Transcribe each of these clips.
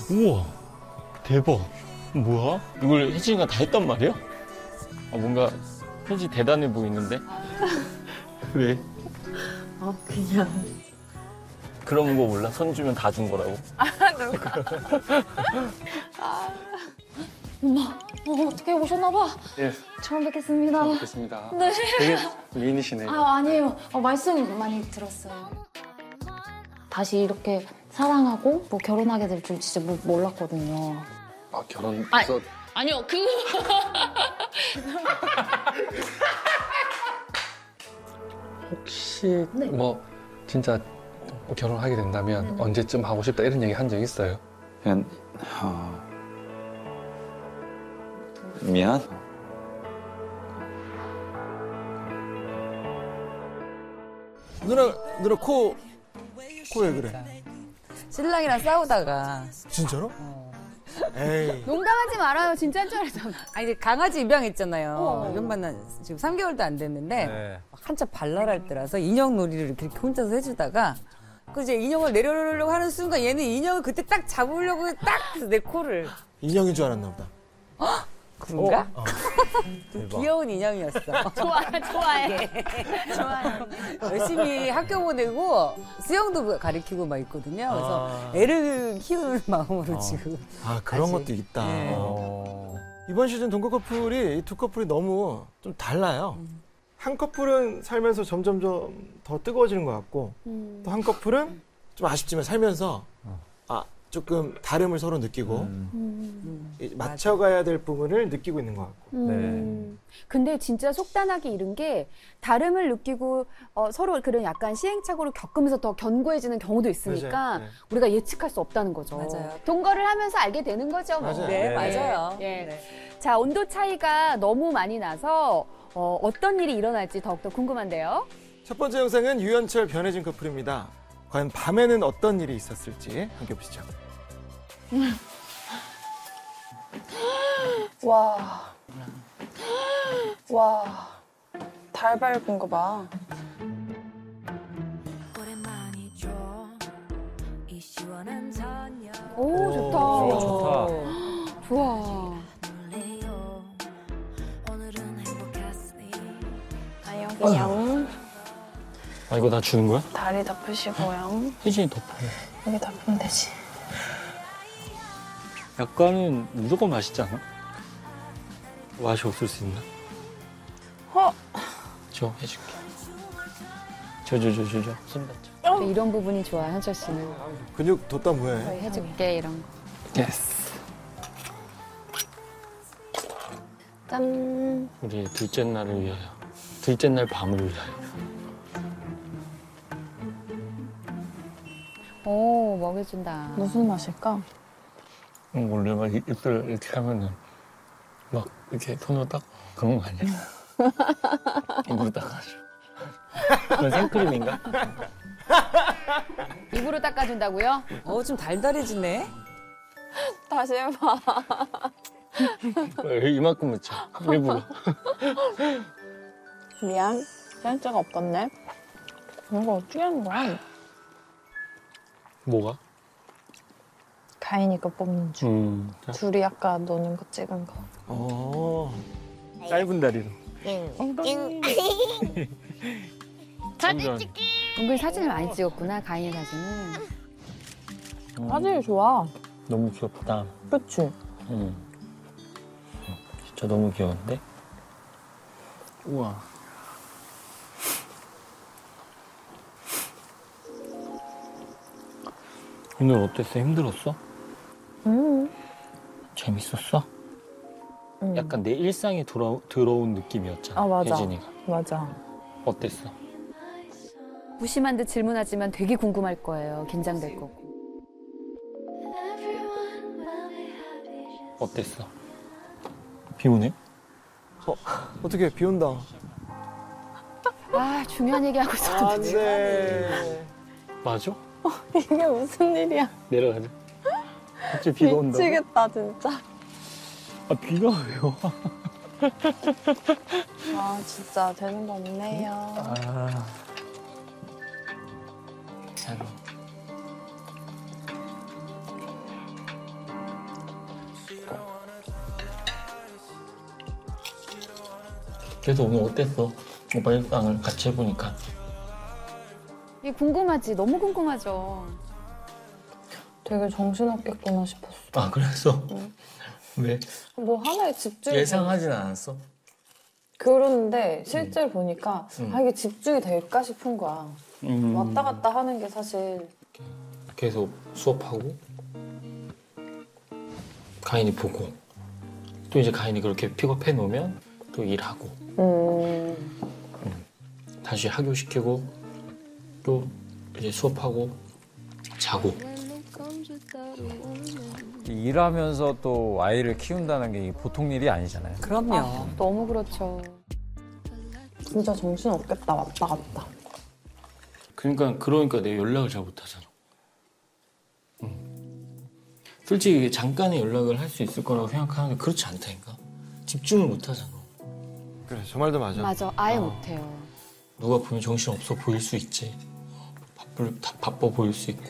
우와, 대박. 뭐야? 이걸 혜진이가 다 했단 말이야? 뭔가 혜진이 대단해 보이는데? 왜? 그냥. 그런 거 몰라? 손 주면 다 준 거라고? 누가? 엄마, 어떻게 오셨나 봐. 예. 처음 뵙겠습니다. 처음 뵙겠습니다. 네. 되게 미인이시네요. 아니에요. 말씀 많이 들었어요. 다시 이렇게 사랑하고 뭐 결혼하게 될 줄 진짜 몰랐거든요. 결혼 아니요, 혹시 네. 뭐 진짜 결혼하게 된다면 언제쯤 하고 싶다 이런 얘기 한 적 있어요? 그냥 미안. 누나 코 왜 그래? 신랑이랑 싸우다가. 진짜로? 에이. 농담하지 말아요. 진짜인 줄 알았잖아. 아니 강아지 입양했잖아요. 입양만 지금 3개월도 안 됐는데 한참 발랄할 때라서 인형 놀이를 이렇게 혼자서 해주다가 그 이제 인형을 내려놓으려고 하는 순간 얘는 인형을 그때 딱 잡으려고 딱 내 코를. 인형인 줄 알았나 보다. 그런가? 귀여운 인형이었어. 좋아해. 열심히 학교 보내고 수영도 가르치고 막 있거든요. 그래서 애를 키우는 마음으로 지금. 그런 다시. 것도 있다. 네. 이번 시즌 동거 커플이 이 두 커플이 너무 좀 달라요. 한 커플은 살면서 점점 더 뜨거워지는 것 같고 또 한 커플은 좀 아쉽지만 살면서 조금 다름을 서로 느끼고 맞춰가야 될 부분을 느끼고 있는 것 같고. 근데 진짜 속단하기 이른 게 다름을 느끼고 서로 그런 약간 시행착오를 겪으면서 더 견고해지는 경우도 있으니까 맞아요. 네. 우리가 예측할 수 없다는 거죠. 맞아요. 동거를 하면서 알게 되는 거죠. 뭐. 맞아요. 네, 맞아요. 예. 네. 자, 온도 차이가 너무 많이 나서 어떤 일이 일어날지 더욱더 궁금한데요. 첫 번째 영상은 유연철 변혜진 커플입니다. 과연 밤에는 어떤 일이 있었을지 함께 보시죠. 와, 달 밟은 거 봐. 오, 좋다. 좋다. 좋아. 여기요. 이거 나 주는 거야? 다리 덮으시고요. 혜진이 덮어. 여기 덮으면 되지. 약간은 무조건 맛있지 않아? 맛이 없을 수 있나? 저 해줄게. 저. 손 닿죠. 이런 부분이 좋아, 현철 씨는. 근육 뒀다 뭐해? 해줄게, 이런 거. 예스. 짠. 우리 둘째 날을 위하여. 둘째 날 밤을 위하여. 오, 먹여준다. 무슨 맛일까? 원래 막 입술 이렇게 하면은 막 이렇게 손으로 딱 그런 거 아니야? 입으로 닦아줘. 그건 생크림인가? 입으로 닦아준다고요? 좀 달달해지네. 다시 해봐. 이만큼 묻혀. 일부러. 미안. 센스가 없었네. 이거 어떻게 하는 거야? 뭐가? 가인이가 뽑는 줄. 자. 둘이 아까 노는 거 찍은 거. 짧은 다리로. 사진 찍기! 은근히 사진을 많이 찍었구나, 가인의 사진은. 사진이 좋아. 너무 귀엽다. 그치? 진짜 너무 귀여운데? 우와. 오늘 어땠어? 힘들었어? 재밌었어? 약간 내 일상에 들어온 느낌이었잖아. 맞아. 혜진이가. 맞아. 어땠어? 무심한 듯 질문하지만 되게 궁금할 거예요. 긴장될 거고. 어땠어? 비 오네? 어떻게 비 온다. 중요한 얘기하고 있었는데. 안 돼. 맞아? 이게 무슨 일이야? 내려가자. 갑자기 비가 온다. 미치겠다, 진짜. 비가 왜요? 진짜 되는 거 없네요. 잘. 그래서 오늘 어땠어? 오빠 일상을 같이 해보니까. 이게 궁금하지. 너무 궁금하죠. 되게 정신없겠구나 싶었어. 아 그래서? 왜? 뭐 하나에 집중이 예상하진 않았어? 그러는데 실제로 보니까 아 이게 집중이 될까 싶은 거야. 음. 왔다 갔다 하는 게 사실 계속 수업하고 가인이 보고 또 이제 가인이 그렇게 픽업해 놓으면 또 일하고 다시 학교시키고 또 이제 수업하고 자고. 일하면서 또 아이를 키운다는 게 보통 일이 아니잖아요. 그럼요. 너무 그렇죠. 진짜 정신없겠다 왔다 갔다. 그러니까 내가 연락을 잘 못하잖아. 솔직히 잠깐의 연락을 할 수 있을 거라고 생각하는데 그렇지 않다니까. 집중을 못하잖아. 그래, 저 말도 맞아. 맞아. 아예 못해요. 누가 보면 정신없어 보일 수 있지. 바빠 보일 수 있고.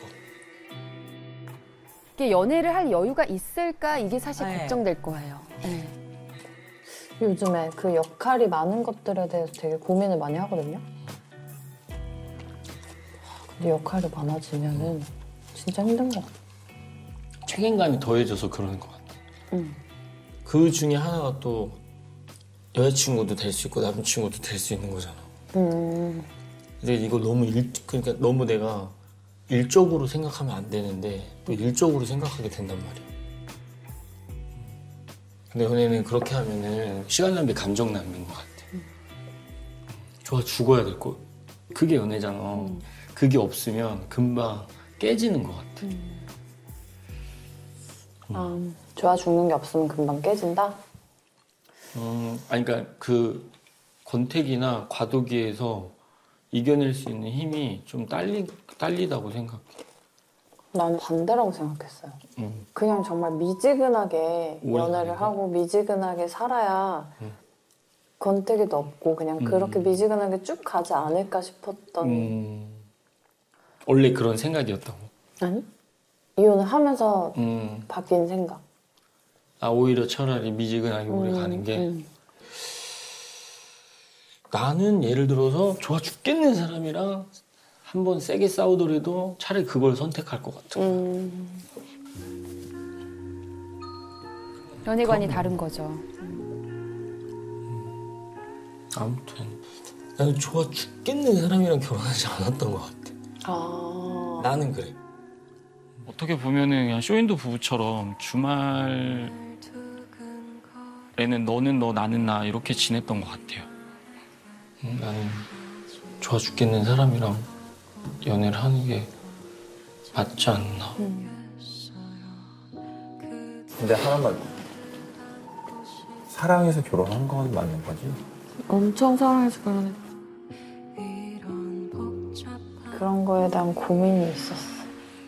이게 연애를 할 여유가 있을까 이게 사실 네. 걱정될 거예요. 네. 요즘에 그 역할이 많은 것들에 대해서 되게 고민을 많이 하거든요. 근데 역할이 많아지면은 진짜 힘든 것 같아. 책임감이 더해져서 그러는 것 같아. 그 중에 하나가 또 여자친구도 될 수 있고 남자친구도 될 수 있는 거잖아. 근데 이거 그러니까 너무 내가 일적으로 생각하면 안 되는데 또 일적으로 생각하게 된단 말이야. 근데 연애는 그렇게 하면은 시간 낭비, 감정 낭비인 것 같아. 좋아 죽어야 될 거. 그게 연애잖아. 그게 없으면 금방 깨지는 것 같아. 좋아 죽는 게 없으면 금방 깨진다? 아니 그러니까 그 권태기나 과도기에서 이겨낼 수 있는 힘이 좀 딸리다고 생각해. 나는 반대라고 생각했어요. 그냥 정말 미지근하게 연애를 하고 미지근하게 살아야 권태기도 없고 그냥 그렇게 미지근하게 쭉 가지 않을까 싶었던. 원래 그런 생각이었다고? 아니? 이혼을 하면서 바뀐 생각. 아 오히려 차라리 미지근하게 오래 가는 게. 나는 예를 들어서 좋아 죽겠는 사람이랑 한번 세게 싸우더라도 차라리 그걸 선택할 것 같아. 연애관이 다른 거죠. 아무튼 나는 좋아 죽겠는 사람이랑 결혼하지 않았던 것 같아. 나는 그래. 어떻게 보면은 그냥 쇼윈도 부부처럼 주말에는 너는 너 나는 나 이렇게 지냈던 것 같아요. 나는 좋아 죽겠는 사람이랑 연애를 하는 게 맞지 않나. 근데 하나만 사랑해서 결혼한 건 맞는 거지? 엄청 사랑해서 결혼했. 그런 거에 대한 고민이 있었어.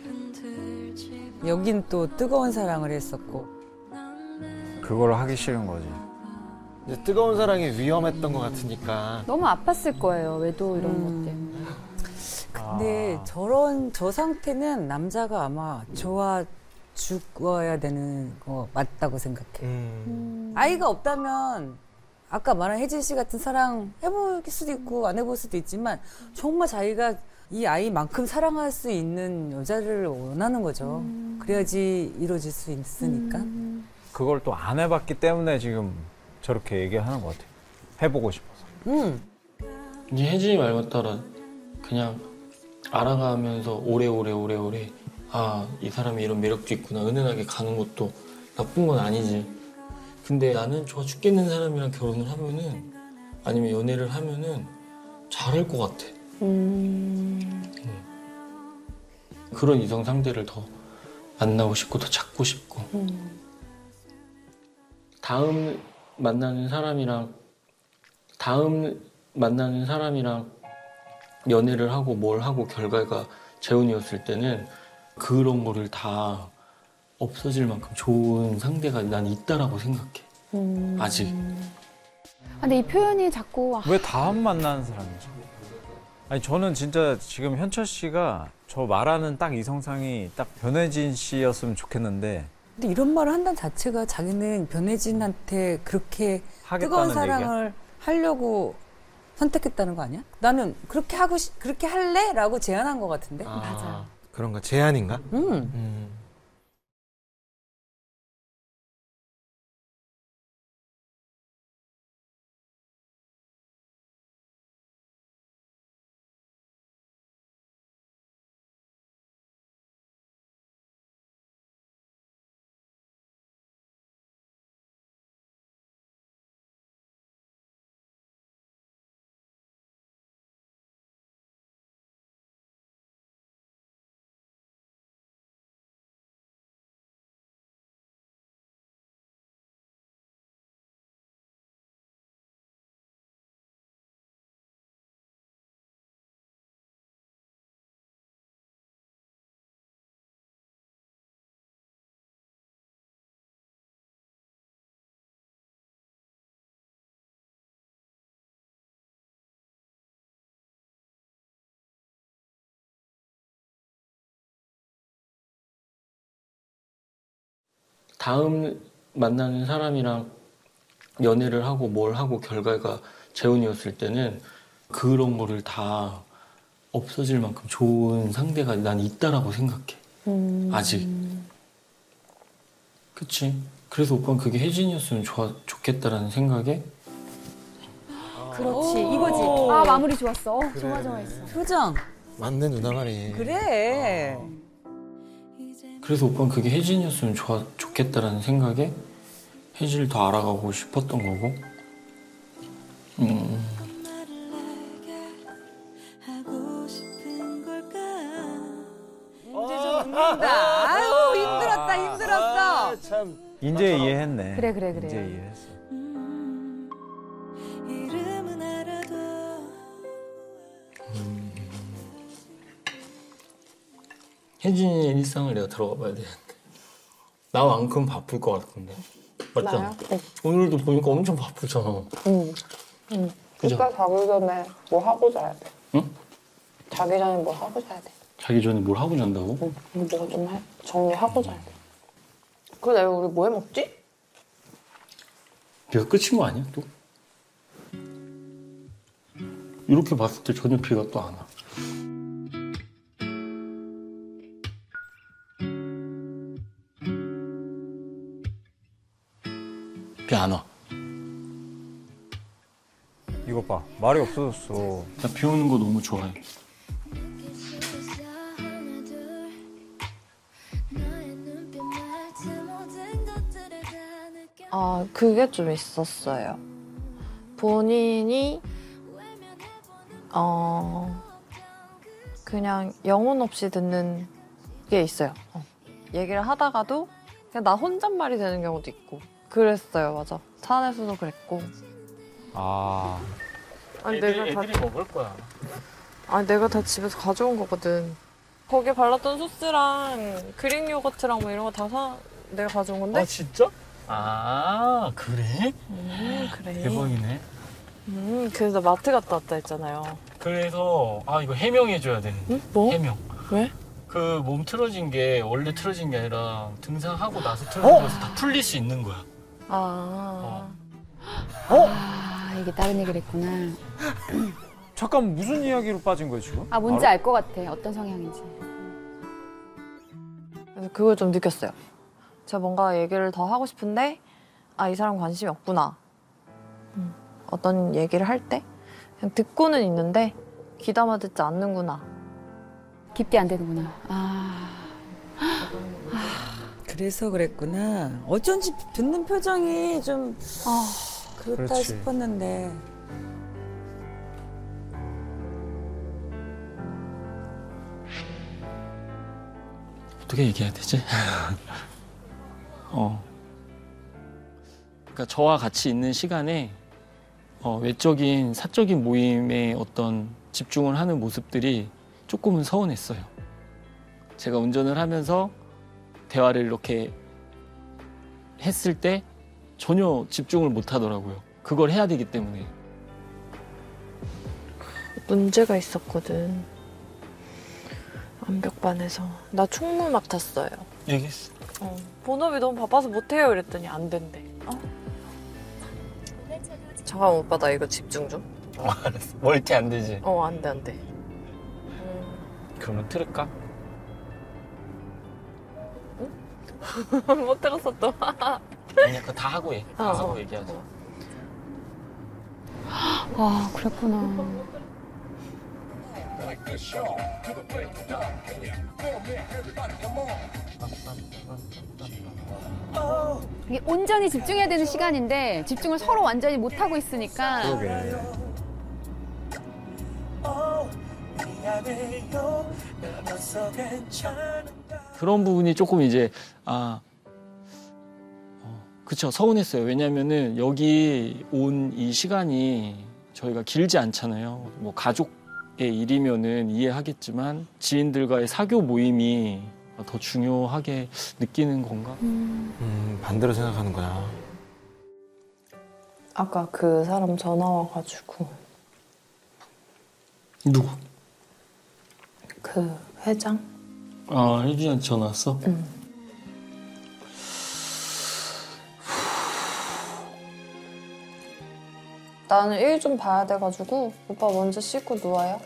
여긴 또 뜨거운 사랑을 했었고. 그걸 하기 싫은 거지. 이제 뜨거운 사랑이 위험했던 것 같으니까. 너무 아팠을 거예요. 외도 이런 것 때문에. 근데 저 상태는 남자가 아마 좋아 죽어야 되는 거 맞다고 생각해. 아이가 없다면 아까 말한 혜진 씨 같은 사랑 해볼 수도 있고 안 해볼 수도 있지만 정말 자기가 이 아이만큼 사랑할 수 있는 여자를 원하는 거죠. 그래야지 이루어질 수 있으니까. 그걸 또 안 해봤기 때문에 지금 저렇게 얘기하는 것 같아요. 해보고 싶어서. 이제 혜진이 말 따라 그냥 알아가면서 오래오래 아, 이 사람이 이런 매력도 있구나 은은하게 가는 것도 나쁜 건 아니지. 근데 나는 좋아 죽겠는 사람이랑 결혼을 하면은 아니면 연애를 하면은 잘할 것 같아. 그런 이성 상대를 더 만나고 싶고 더 찾고 싶고 다음 만나는 사람이랑 연애를 하고 뭘 하고 결과가 재혼이었을 때는 그런 거를 다 없어질 만큼 좋은 상대가 난 있다라고 생각해. 아직. 근데 이 표현이 자꾸 왜 다음 만나는 사람이지? 아니 저는 진짜 지금 현철 씨가 저 말하는 딱 이성상이 딱 변혜진 씨였으면 좋겠는데. 근데 이런 말을 한다는 자체가 자기는 변혜진한테 그렇게 하겠다는 뜨거운 사랑을 하려고 선택했다는 거 아니야? 나는 그렇게 그렇게 할래?라고 제안한 것 같은데. 맞아. 그런가 제안인가? 다음 만나는 사람이랑 연애를 하고 뭘 하고 결과가 재혼이었을 때는 그런 거를 다 없어질 만큼 좋은 상대가 난 있다라고 생각해. 아직. 그치? 그래서 오빠는 그게 혜진이었으면 좋겠다라는 생각에. 그렇지 이거지. 아 마무리 좋았어. 조마조마했어. 표정. 맞네 누나 말이. 그래. 그래서 오빠는 그게 혜진이었으면 좋겠다라는 생각에 혜진을 더 알아가고 싶었던 거고. 이제 좀 웃는다. 아유 힘들었어. 참. 이제 이해했네. 그래. 이제 이해했어. 혜진이의 일상을 내가 들어가 봐야 되는데 나만큼 바쁠 것 같은데 맞잖아. 나요? 오늘도 보니까 엄청 바쁘잖아. 응. 그죠? 오빠 자기 전에 뭐 하고 자야 돼. 응? 자기 전에 뭐 하고 자야 돼. 자기 전에 뭘 하고 잔다고? 응. 뭐 좀 정리하고 자야 돼. 그래 내일 우리 뭐 해 먹지? 비가 끝인 거 아니야 또? 이렇게 봤을 때 전혀 비가 또 안 와. 비 안 와. 이거 봐. 말이 없어졌어. 나 비 오는 거 너무 좋아해. 아, 그게 좀 있었어요. 본인이 그냥 영혼 없이 듣는 게 있어요. 얘기를 하다가도 그냥 나 혼잣말이 되는 경우도 있고 그랬어요. 맞아. 차 안에서도 그랬고. 아. 아니 애들이 먹을 거야. 아니 내가 다 집에서 가져온 거거든. 거기에 발랐던 소스랑 그릭 요거트랑 뭐 이런 거 다 내가 가져온 건데. 아 진짜? 아 그래? 그래. 대박이네. 그래서 마트 갔다 왔다 했잖아요. 그래서 이거 해명해줘야 돼. 응? 뭐? 해명. 왜? 그 몸 틀어진 게 원래 틀어진 게 아니라 등산하고 나서 틀어진 거라서 다 풀릴 수 있는 거야. 아. 아 이게 다른 얘기를 했구나. 잠깐 무슨 이야기로 빠진 거야 지금? 아 뭔지 알 것 같아. 어떤 성향인지. 그래서 그걸 좀 느꼈어요. 제가 뭔가 얘기를 더 하고 싶은데 이 사람 관심이 없구나. 어떤 얘기를 할 때 그냥 듣고는 있는데 귀담아 듣지 않는구나. 깊게 안 되는구나. 그래서 그랬구나. 어쩐지 듣는 표정이 좀 그렇다 그렇지. 싶었는데. 어떻게 얘기해야 되지? 그러니까 저와 같이 있는 시간에 외적인 사적인 모임에 어떤 집중을 하는 모습들이 조금은 서운했어요. 제가 운전을 하면서 대화를 이렇게 했을 때 전혀 집중을 못 하더라고요. 그걸 해야 되기 때문에. 문제가 있었거든. 완벽반에서. 나 총무 맡았어요. 얘기했어. 본업이 너무 바빠서 못해요 이랬더니 안 된대. 잠깐만 오빠 나 이거 집중 좀. 알았어. 멀티 안 되지? 안 돼, 안 돼. 그러면 틀을까? 못 들었어 또. 아니야, 그거 다 하고 해. 다 하고 얘기하자. 아, 그랬구나. 이게 온전히 집중해야 되는 시간인데 집중을 서로 완전히 못 하고 있으니까. 그러게. 그런 부분이 조금 이제 그쵸, 서운했어요. 왜냐면은 여기 온 이 시간이 저희가 길지 않잖아요. 뭐 가족의 일이면은 이해하겠지만 지인들과의 사교 모임이 더 중요하게 느끼는 건가? 반대로 생각하는구나. 아까 그 사람 전화 와가지고. 누구? 그 회장? 혜준이한테 전화 왔어? 응. 나는 일 좀 봐야 돼가지고 오빠 먼저 씻고 누워요.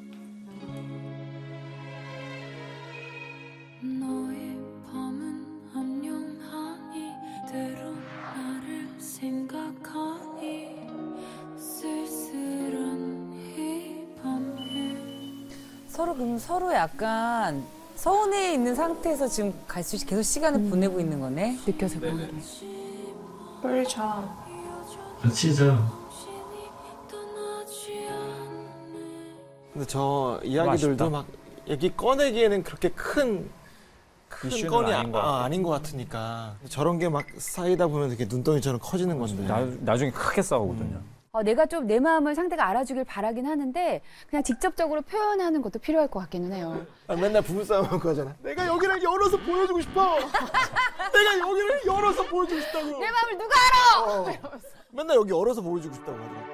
서로 약간 서운해 있는 상태에서 지금 계속 시간을 보내고 있는 거네. 느껴서 그런 게. 빨리 자. 같이 자. 근데 저 이야기들도 막 얘기 꺼내기에는 그렇게 큰 이슈는 건이 아닌 것 같아. 아닌 것 같으니까 저런 게 막 쌓이다 보면 이렇게 눈덩이처럼 커지는 건데. 나중에 크게 싸우거든요. 내가 좀 내 마음을 상대가 알아주길 바라긴 하는데 그냥 직접적으로 표현하는 것도 필요할 것 같기는 해요. 맨날 부부싸움 그거잖아. 내가 여기를 열어서 보여주고 싶어. 내가 여기를 열어서 보여주고 싶다고. 내 마음을 누가 알아? 맨날 여기 열어서 보여주고 싶다고 하더라고.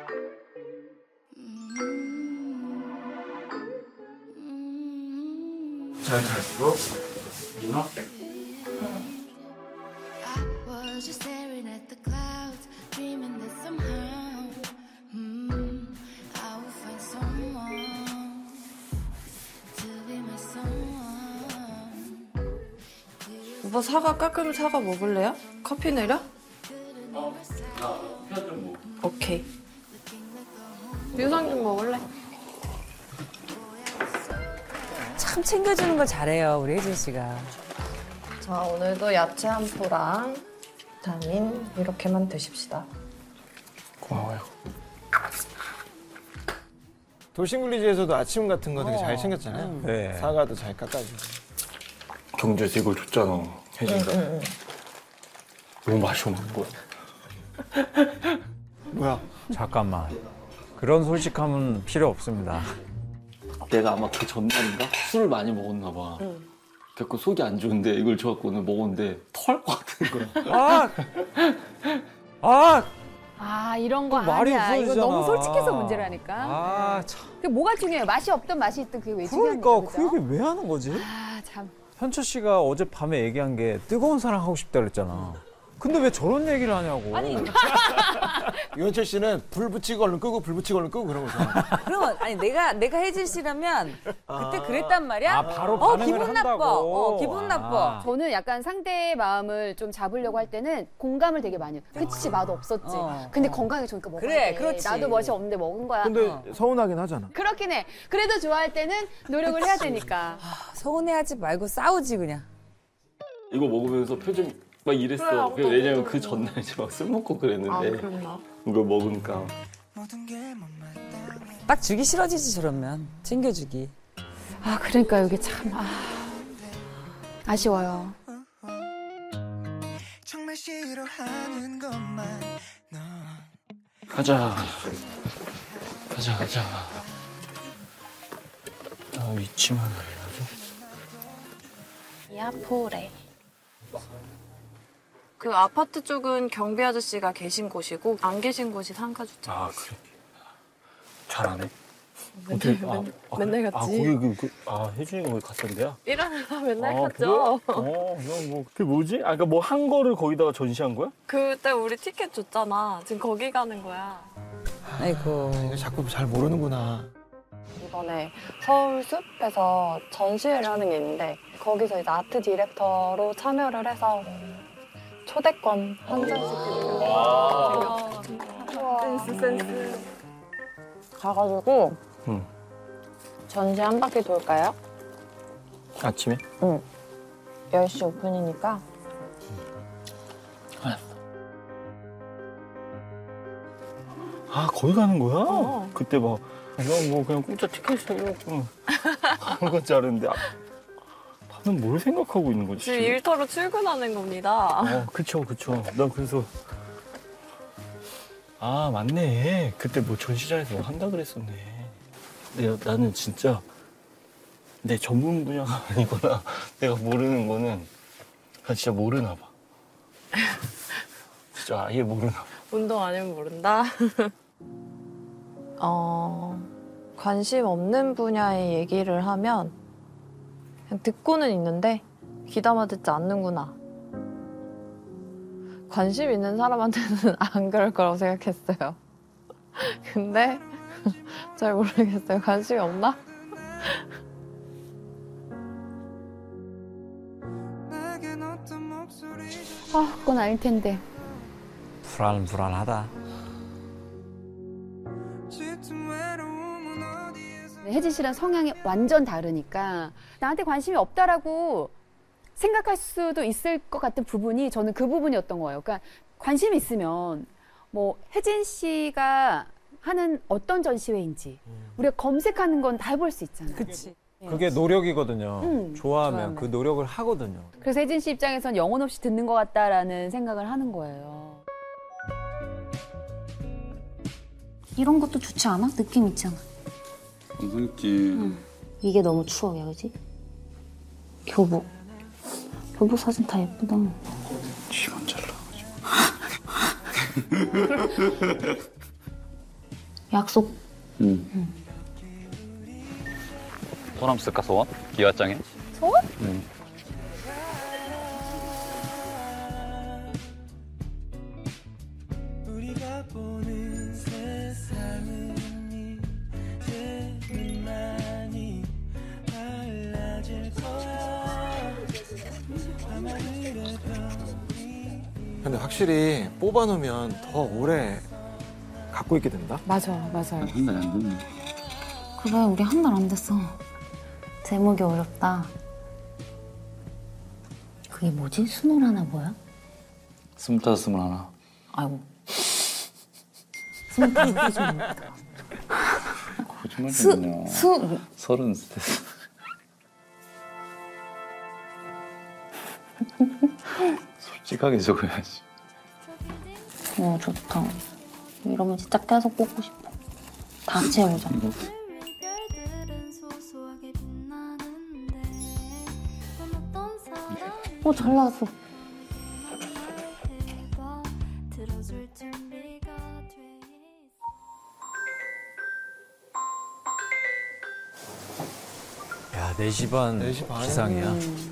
잘 잘수록 민호? 오빠 깎은 사과 먹을래요? 커피 내려? 오케이. 유산균 먹을래? 참 챙겨주는 걸 잘해요, 우리 혜진 씨가. 자, 오늘도 야채 한 포랑 비타민 이렇게만 드십시다. 고마워요. 돌싱글리즈에서도 아침 같은 거 되게 잘 챙겼잖아요. 네. 사과도 잘 깎아주고. 경주에서 이걸 줬잖아, 혜진이가. 너무 맛이 없는 거야. 뭐야? 잠깐만. 그런 솔직함은 필요 없습니다. 내가 아마 그 전날인가 술을 많이 먹었나 봐. 그래서 속이 안 좋은데 이걸 줘갖고 오늘 먹었는데 토할 것 같은 거야. 이런 거 말이 아니야. 이거 없어지잖아. 너무 솔직해서 문제라니까. 참. 그게 뭐가 중요해요? 맛이 없든 맛이 있든 그게 왜 중요합니까? 그러니까 그죠? 그게 왜 하는 거지? 참. 현철 씨가 어젯밤에 얘기한 게 뜨거운 사랑 하고 싶다 그랬잖아. 근데 왜 저런 얘기를 하냐고. 유현철 씨는 불 붙이고 얼른 끄고 불 붙이고 얼른 끄고 그런 거잖아. 그러면 내가 혜진 씨라면 그때 그랬단 말이야? 바로 반응을 기분 한다고. 나빠. 기분 나빠. 저는 약간 상대의 마음을 좀 잡으려고 할 때는 공감을 되게 많이 해요. 그치, 맛 없었지. 근데 건강에 좋으니까 먹어야 그래, 돼. 그렇지. 나도 맛이 없는데 먹은 거야. 근데 서운하긴 하잖아. 그렇긴 해. 그래도 좋아할 때는 노력을 해야 되니까. 서운해하지 말고 싸우지 그냥. 이거 먹으면서 표정 막 이랬어. 왜냐면 그 전날 이제 막 술 먹고 그랬는데 그랬나? 이걸 먹으니까. 딱 주기 싫어지지 저러면. 챙겨주기. 그러니까 이게 참 아쉬워요. 가자. 위치만 알려줘. 야포레. 그 아파트 쪽은 경비 아저씨가 계신 곳이고 안 계신 곳이 상가주택. 그래. 잘하네. 맨날 갔지. 혜준이가 거기 갔던데야? 일하느라 맨날 그래? 갔죠. 그냥 뭐 그게 뭐지? 그러니까 뭐 한 거를 거기다가 전시한 거야? 그때 우리 티켓 줬잖아. 지금 거기 가는 거야. 아이고. 이거 자꾸 잘 모르는구나. 이번에 서울숲에서 전시회를 하는 게 있는데 거기서 이제 아트 디렉터로 참여를 해서 초대권 한 장씩 드리려고 센스. 가가지고 전시 한 바퀴 돌까요? 아침에? 응. 10시 오픈이니까. 아 거기 가는 거야? 그때 막 이건 뭐 그냥 공짜 티켓 사려고 하는 건 줄 알았는데 나는 뭘 생각하고 있는 거지? 지금 일터로 출근하는 겁니다. 그쵸. 난 그래서 아 맞네. 그때 뭐 전시장에서 뭐 한다 그랬었네. 나는 진짜 내 전문 분야가 아니거나 내가 모르는 거는 나 진짜 모르나 봐. 진짜 아예 모르나 봐. 운동 아니면 모른다. 관심 없는 분야의 얘기를 하면 그냥 듣고는 있는데 귀담아 듣지 않는구나. 관심 있는 사람한테는 안 그럴 거라고 생각했어요. 근데 잘 모르겠어요. 관심이 없나? 그건 아닐 텐데. 불안하다. 혜진 씨랑 성향이 완전 다르니까 나한테 관심이 없다라고 생각할 수도 있을 것 같은 부분이 저는 그 부분이었던 거예요. 그러니까 관심이 있으면 뭐 혜진 씨가 하는 어떤 전시회인지 우리가 검색하는 건 다 해볼 수 있잖아요. 그치. 그게 노력이거든요. 좋아하면 좋아하면. 그 노력을 하거든요. 그래서 혜진 씨 입장에선 영혼 없이 듣는 것 같다라는 생각을 하는 거예요. 이런 것도 좋지 않아? 느낌 있잖아. 괜찮지. 이게 너무 추억이야, 그지? 교복 사진 다 예쁘다. 시간 잘라가지고. 약속. 소감 쓸까 소원? 기와장에? 소원? 근데 확실히 뽑아놓으면 더 오래 갖고 있게 된다? 맞아요. 한 달에 안 됐네. 그래, 우리 한 달 안 됐어. 제목이 어렵다. 그게 뭐지? 스물하나 뭐야? 25, 21. 아이고. 25개 좀 어렵다. 거짓말 좀 하냐. 30 됐어. 솔직하게 적어야지. 좋다. 이러면 진짜 계속 뽑고 싶어. 다 채우자. 잘 나왔어. 야, 4시 반 4시 반이면 기상이야.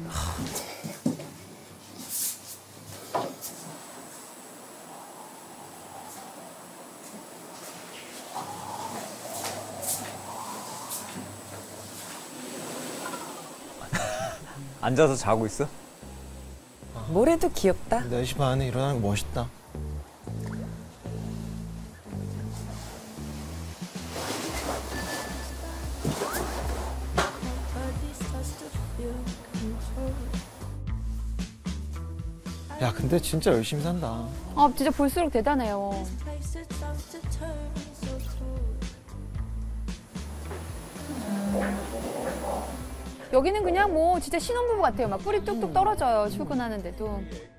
앉아서 자고 있어? 뭘 해도 귀엽다. 4시 반에 일어나는 거 멋있다. 야, 근데 진짜 열심히 산다. 진짜 볼수록 대단해요. 여기는 그냥 뭐 진짜 신혼부부 같아요. 막 뿔이 뚝뚝 떨어져요. 출근하는데도.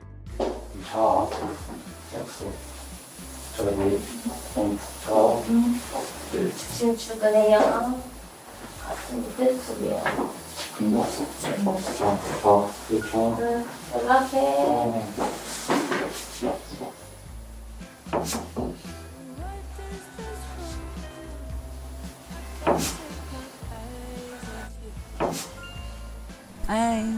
지금 출근해요. 같은 뜻이에요. 연락해. 아유.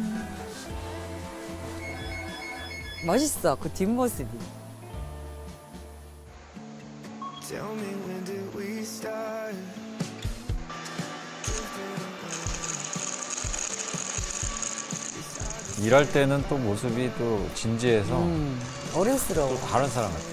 멋있어, 그 뒷모습이. Tell me when do 일할 때는 또 모습이 또 진지해서 어른스러워. 또 다른 사람 같아.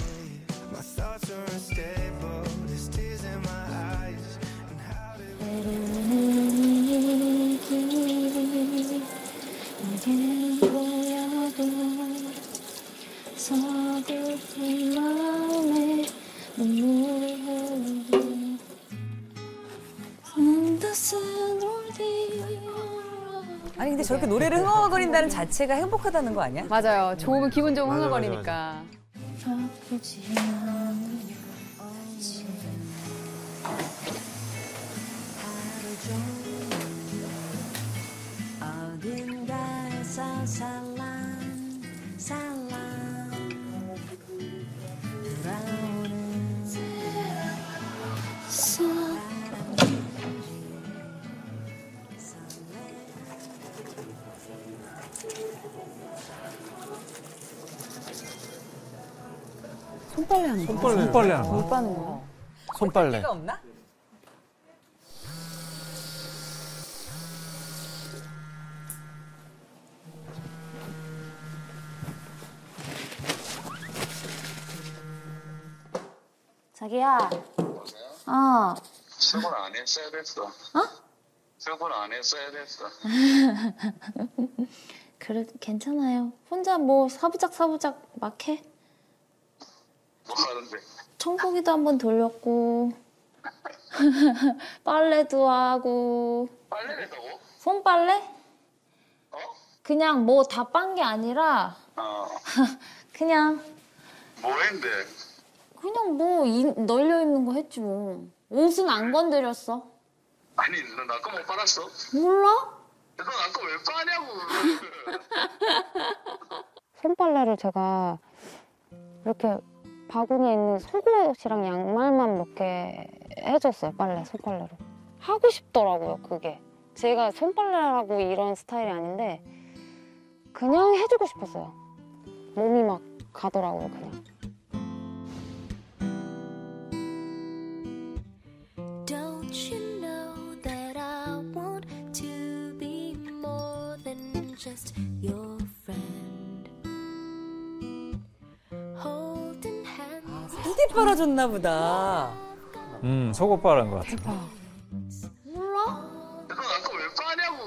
서글픈 마음에 눈물이 흐르고 아니 근데 저렇게 노래를 흥얼거린다는 자체가 행복하다는 거 아니야? 맞아요. 좋으면 기분 좋으면 맞아, 흥얼거리니까. 아프지 않은 어딘가에서 살랑 돌아오는 손빨래 하는 거. 손빨래 하는 물 빠는 거. 손빨래. 가 없나? 자기야. 출근 안 했어야 됐어. 출근 안 했어야 됐어. 그래도 괜찮아요. 혼자 뭐 사부작 막 해. 뭐 하는데? 청소기도 한번 돌렸고 빨래도 하고. 빨래를 했다고? 손빨래? 그냥 뭐 다 빤 게 아니라 그냥 뭐 했는데? 그냥 뭐 널려 있는 거 했지 뭐. 옷은 안 건드렸어. 아니 너 나 거 못 빨았어? 몰라? 너 나 거 왜 빠냐고. 손빨래를 제가 이렇게 바구니에 있는 속옷이랑 양말만 몇 개 해줬어요. 손빨래로. 하고 싶더라고요, 그게. 제가 손빨래라고 이런 스타일이 아닌데 그냥 해주고 싶었어요. 몸이 막 가더라고요, 그냥. Don't you know that I want to be more than just your friend? Holding hands. 후디 빨아줬나 보다. 속옷 빨은 것 같아. 몰라? 너 나 거 왜 빠냐고.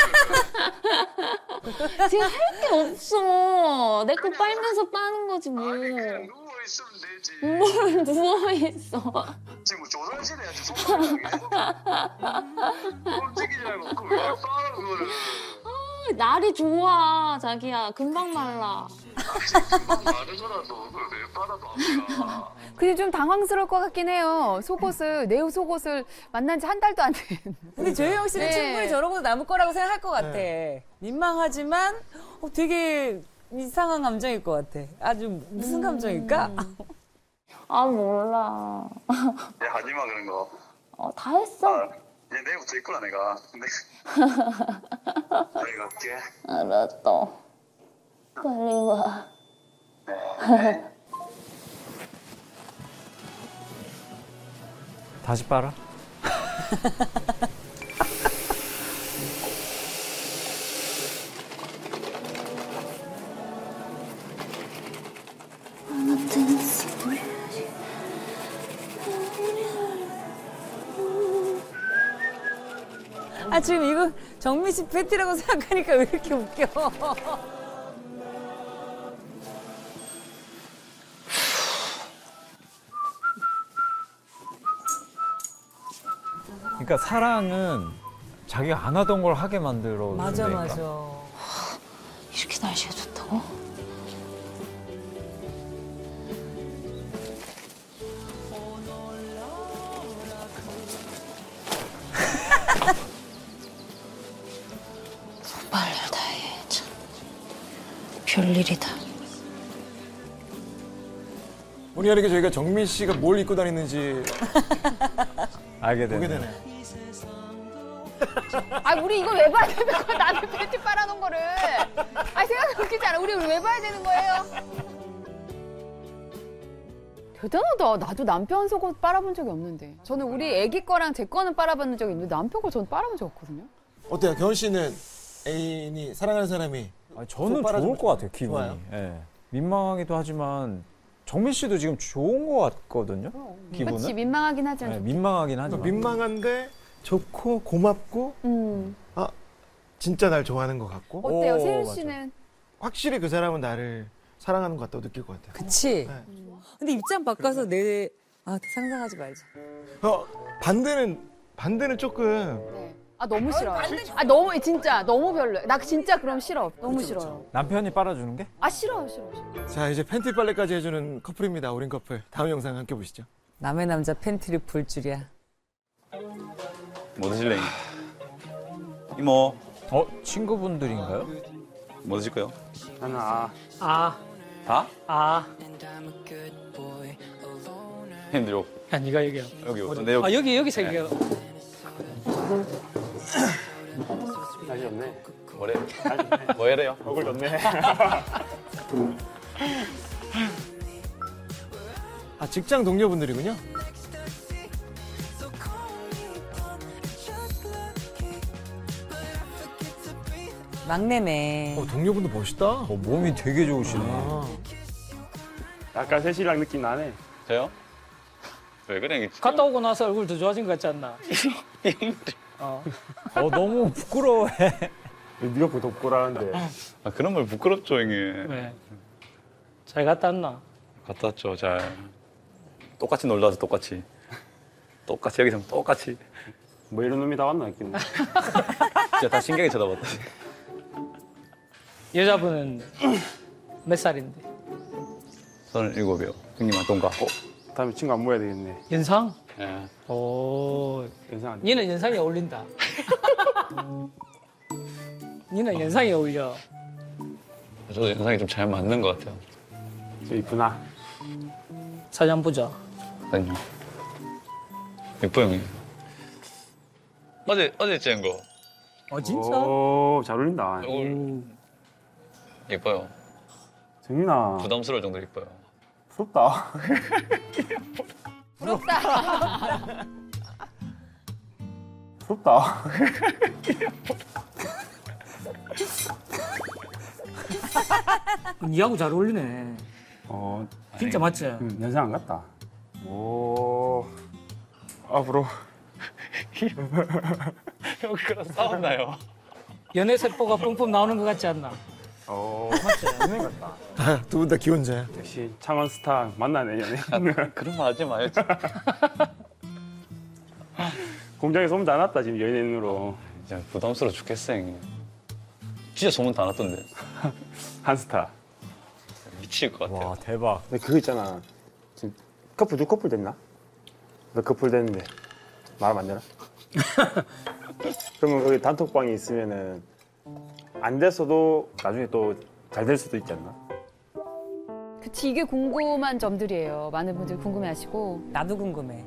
지금 할 게 없어. 내 거 빨면서 빠는 거지 뭐. 아니 그냥 누워 있으면 되지. 뭘 누워있어. 지금 뭐 조선시대 해야지 손빨래하게. 꼴찌기지 말고 그거 왜 빨아 그거를. 날이 좋아, 자기야. 금방 말라. 금방 마르더라도 그걸 왜 빨아도 안 빨아. 근데 좀 당황스러울 것 같긴 해요. 내 속옷을 만난 지 한 달도 안 된. 근데 조혜영 씨는 네. 충분히 저러고도 남을 거라고 생각할 것 같아. 민망하지만 되게 이상한 감정일 것 같아. 아주 무슨 감정일까? 몰라. 야 하지마 그런 거. 다 했어. 얘 내일부터 있구나 내가. 빨리 갈게. 알았어. 빨리 와. 네. 다시 빨아? 지금 이거 정민 씨 팬티라고 생각하니까 왜 이렇게 웃겨? 그러니까 사랑은 자기가 안 하던 걸 하게 만들어. 맞아. 이렇게 날씨가 좋다고? 손빨래를 다 해. 참. 별일이다. 본의 아니게 저희가 정민 씨가 뭘 입고 다니는지 알게 보게 되네. 되네요. 우리 이거 왜 봐야 되는 거야? 남의 팬티 빨아놓은 거를. 생각 웃기지 않아? 우리 왜 봐야 되는 거예요? 대단하다. 나도 남편 속옷 빨아본 적이 없는데. 저는 우리 애기 거랑 제 거는 빨아본 적이 있는데 남편 거 저는 빨아본 적 없거든요. 어때요? 겨울 씨는 애인이 사랑하는 사람이 저는 좋을 것 같아요, 기분이. 좋아요? 예. 민망하기도 하지만 정민 씨도 지금 좋은 것 같거든요, 기분은. 그렇지 민망하긴 하죠. 네, 민망하긴 하지만. 민망한데 좋고 고맙고 아 진짜 날 좋아하는 것 같고. 어때요, 세윤 씨는? 확실히 그 사람은 나를 사랑하는 것 같다고 느낄 것 같아요. 그치. 근데 입장 바꿔서 상상하지 말자. 반대는 조금. 아 너무 싫어요. 아 너무 진짜 너무 별로. 나 진짜 그럼 싫어. 너무 싫어요. 남편이 빨아주는 게? 아 싫어요. 자 이제 팬티 빨래까지 해주는 커플입니다. 어린 커플. 다음 영상 함께 보시죠. 남의 남자 팬티를 볼 줄이야. 뭐 드실래? 이모. 친구분들인가요? 뭐 드실 거요? 나는 다? 형님들 요. 야, 네가 얘기해. 여기요. 어디? 네, 여기. 여기서 얘기해. 날이 없네. 뭐래? 뭐 해래요? 얼굴 좋네. 아 직장 동료분들이군요. 막내네. 동료분도 멋있다. 몸이 되게 좋으시네. 약간 셋이랑 느낌 나네. 저요? 왜 그래? 갔다 오고 나서 얼굴 더 좋아진 것 같지 않나? 너무 부끄러워해. 네가 보통 부끄러운데. 아, 그런 말 부끄럽죠, 형님. 왜? 잘 갔다 왔나? 갔다 왔죠, 잘. 똑같이 놀다 와서 똑같이 여기서 똑같이. 뭐 이런 놈이 다 왔나 했겠네. 진짜 다 신기하게 쳐다봤다. 여자분은 몇 살인데? 37이요. 형님한 동갑. 다음에 친구 안 모여야 되겠네. 연상? 예. 오. 연상 안 니는 연상이 어울린다. 니는 연상이 어울려. 저도 연상이 좀 잘 맞는 것 같아요. 저 이쁘나? 사진 한번 보자. 아니요. 예뻐 형님. 어제 찍은 거. 진짜? 오, 잘 어울린다. 예뻐요. 정민아. 부담스러울 정도로 예뻐요. 부럽다. 부럽다. 니하고 잘 어울리네. 진짜 맞지? 연상 안 갔다. 오. 아, 부러워. 형 그랑 싸웠나요? 연애 세포가 뿜뿜 나오는 것 같지 않나? 맞지? 연애 같다. 두 분 다 기혼자야. 역시 창원 스타 만나네, 연애. 그런 말 하지 마요. 공장에 소문 다 났다, 지금 연예인으로. 진짜 부담스러워 죽겠어, 형님. 진짜 소문 다 났던데. 한 스타. 미칠 것 같아요. 와, 대박. 근데 그거 있잖아. 지금 커플 됐나? 너 커플 됐는데 말하면 안 되나? 그러면 거기 단톡방이 있으면은 안 됐어도 나중에 또 잘 될 수도 있지 않나? 그치 이게 궁금한 점들이에요. 많은 분들이 궁금해하시고. 나도 궁금해.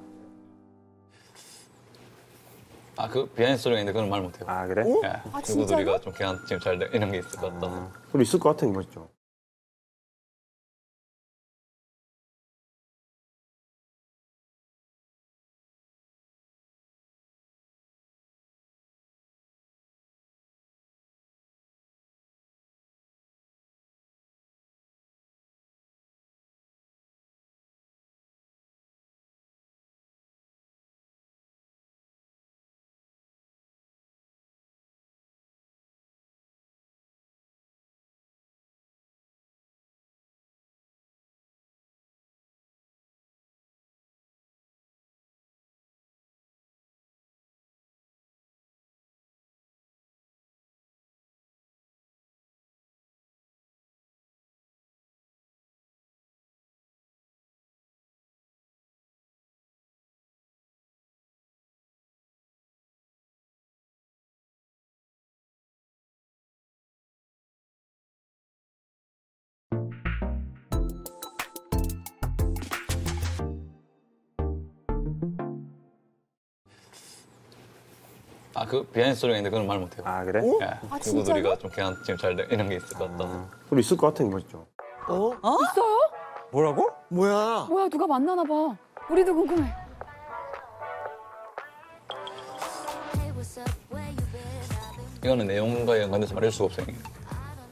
그 비하인드 스토리가 있는데 그건 말 못해요. 아, 그래? 예. 아, 친구들이가 좀 걔한테 지금 잘 돼. 이런 게 있을 것 같다. 그럼 있을 것 같아, 이거죠. 그 비하인드 스토리가 있는데 그건 말 못해요. 아, 그래? 예. 친구들이가 좀 걔한테 지금 잘 돼. 이런 게 있을 것 같다. 그럼 있을 것 같아, 이거죠. 있어요? 뭐라고? 뭐야? 뭐야 누가 만나나 봐. 우리도 궁금해. 이거는 내용과 연관돼서 말할 수가 없어요.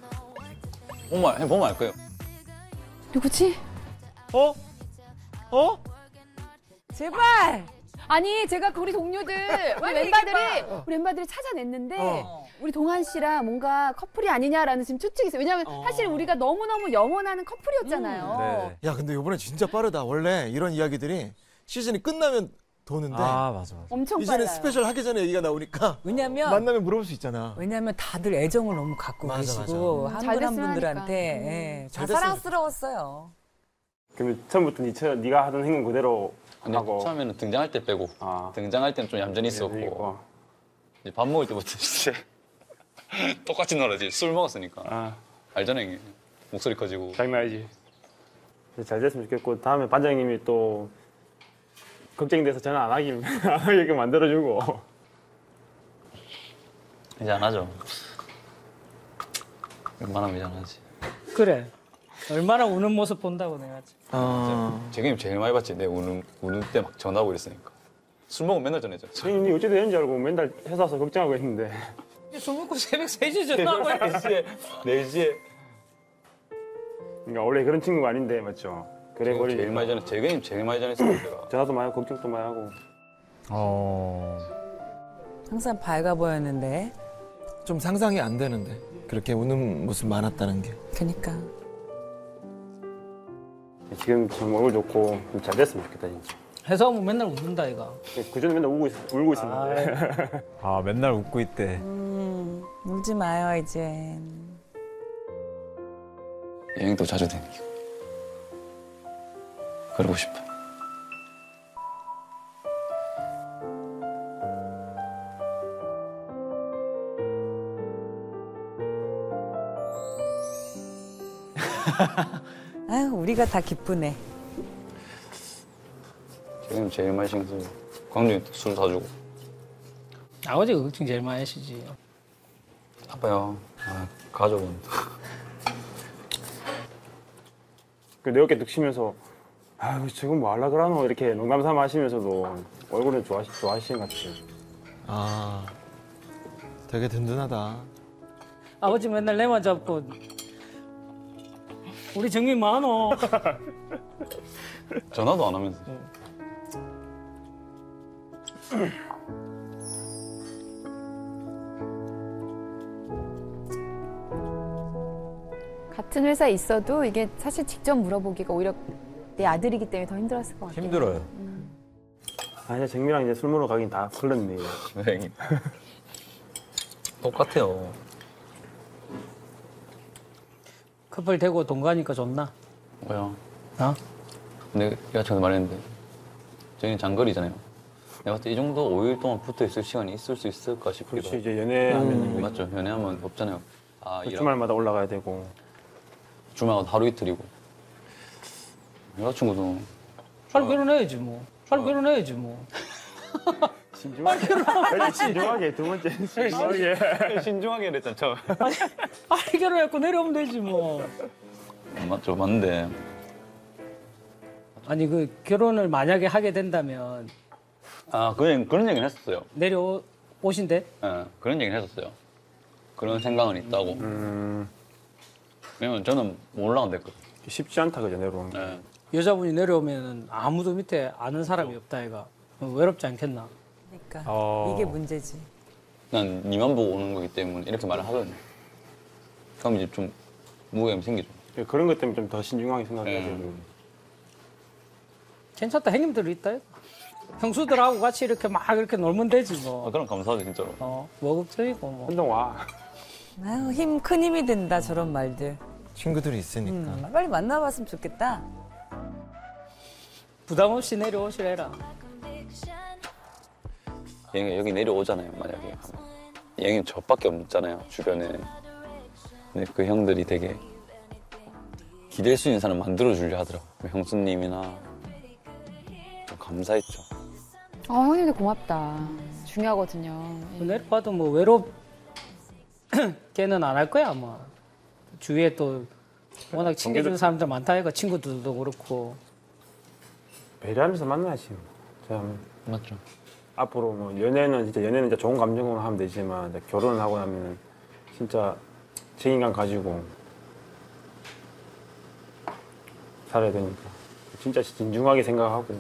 보면 알 거예요. 누구지? 어? 어? 제발. 아니 제가 우리 동료들 우리 멤버들이 찾아냈는데 우리 동한 씨랑 뭔가 커플이 아니냐라는 지금 추측이 있어요. 왜냐하면 사실 우리가 너무너무 영원하는 커플이었잖아요. 야 근데 이번에 진짜 빠르다. 원래 이런 이야기들이 시즌이 끝나면 도는데 맞아. 엄청 이제는 빨라요. 스페셜 하기 전에 얘기가 나오니까 왜냐면 만나면 물어볼 수 있잖아. 왜냐면 다들 애정을 너무 갖고 맞아, 계시고 맞아. 한 분 한 잘 됐으면 분들한테 예, 잘 다 됐으면 사랑스러웠어요. 그러면 처음부터 네가 하던 행동 그대로 근데 하고 처음에는 등장할 때 빼고 등장할 때는 좀 얌전히 있었고 이제 밥 먹을 때부터 이제 똑같이 놀아지. 술 먹었으니까. 알잖아 형님. 목소리 커지고. 장난이지. 잘 됐으면 좋겠고 다음에 반장님이 또 걱정돼서 전화 안 하게 만들어주고. 이제 안 하죠. 웬만하면 이제 안 하지. 그래. 얼마나 우는 모습 본다고 내가. 재경님 제일 많이 봤지. 내 우는 때 막 전화하고 이랬으니까. 술 먹으면 맨날 전화했죠. 형님 어찌 되는지 알고 맨날 회사 와서 걱정하고 했는데. 술 먹고 새벽 3시에 전화하고 했지. 4시에. 그러니까 원래 그런 친구가 아닌데 맞죠? 그래 버리. 제일 많이 전화. 재경님 제일 많이 전화했어요. 제가. 전화도 많이 하고 걱정도 많이 하고. 항상 밝아 보였는데. 좀 상상이 안 되는데 그렇게 우는 모습 많았다는 게. 그러니까. 지금 좀 얼굴 좋고 좀 잘 됐으면 좋겠다 진짜. 회사 오면 맨날 웃는다 이가. 그전에 맨날 울고 있었는데. 맨날 웃고 있대. 울지 마요 이제. 여행도 자주 다니고. 그러고 싶어. 아유 우리가 다 기쁘네. 재경님 제일 많이 신경 쓰고. 광준이 술 사주고. 아버지가 걱정 제일 많이 하시지. 아빠요. 가족은. 그 내 어깨 뚝 치면서 아유 지금 뭐 하려 그러노 이렇게 농담 삼아 하시면서도 얼굴은 좋아하시는 것 같아요. 되게 든든하다. 아버지 맨날 내만 잡고 우리 정민 많어. 전화도 안 하면서. 같은 회사에 있어도 이게 사실 직접 물어보기가 오히려 내 아들이기 때문에 더 힘들었을 것 같아요. 힘들어요. 아니야 정미랑 이제 술 먹으러 가긴 다 흘렀네. 여행이. 똑같아요. 커플 되고 동거하니까 좋나? 뭐야? 근데 내가 전에 말했는데 저희는 장거리잖아요. 내가 봤을 때 이 정도 5일 동안 붙어 있을 시간이 있을 수 있을까 싶기도 그렇지, 이제 연애하면 맞죠. 연애하면 없잖아요. 주말마다 올라가야 되고 주말마다 하루 이틀이고 여자친구도 빨리 결혼해야지 뭐. 빨리 결혼해야지 뭐. 신중하게 두 번째 신중하게 그랬잖아 처음. 빨리 결혼했고 내려오면 되지 뭐. 맞죠, 맞는데 아니 그 결혼을 만약에 하게 된다면 그런 얘기는 했었어요. 내려오신대? 네, 그런 얘기는 했었어요. 그런 생각은 있다고. 왜냐면 저는 못 올라간댔거든. 쉽지 않다 그죠 내려오는 게. 네. 여자분이 내려오면 아무도 밑에 아는 사람이 없다 이가 외롭지 않겠나? 그러니까 이게 문제지. 난 니만 보고 오는 거기 때문에 이렇게 말을 하거든요. 그럼 이제 좀 무게감이 생기죠. 그런 것 때문에 좀 더 신중하게 생각해야지. 괜찮다 형님들 있다 이거. 형수들하고 같이 이렇게 막 이렇게 놀면 되지 뭐. 그럼 감사하죠 진짜로. 뭐 걱정이고 뭐. 운동 와. 아유 큰 힘이 된다 저런 말들. 친구들이 있으니까. 빨리 만나봤으면 좋겠다. 부담 없이 내려오시래라. 얘가 여기 내려오잖아요 만약에. 얘는 저밖에 없잖아요 주변에. 근데 그 형들이 되게 기댈 수 있는 사람 만들어주려 하더라고. 형수님이나 좀 감사했죠. 형님들 고맙다. 중요하거든요. 내려봐도 뭐 외롭게는 안 할 거야 아마. 주위에 또 워낙 챙겨주는 사람들 많다 이거 친구들도 그렇고. 배려하면서 만나야지. 참 맞죠. 앞으로 뭐 연애는 진짜 좋은 감정으로 하면 되지만 이제 결혼을 하고 나면은 진짜 책임감 가지고 살아야 되니까 진짜 진중하게 생각하고.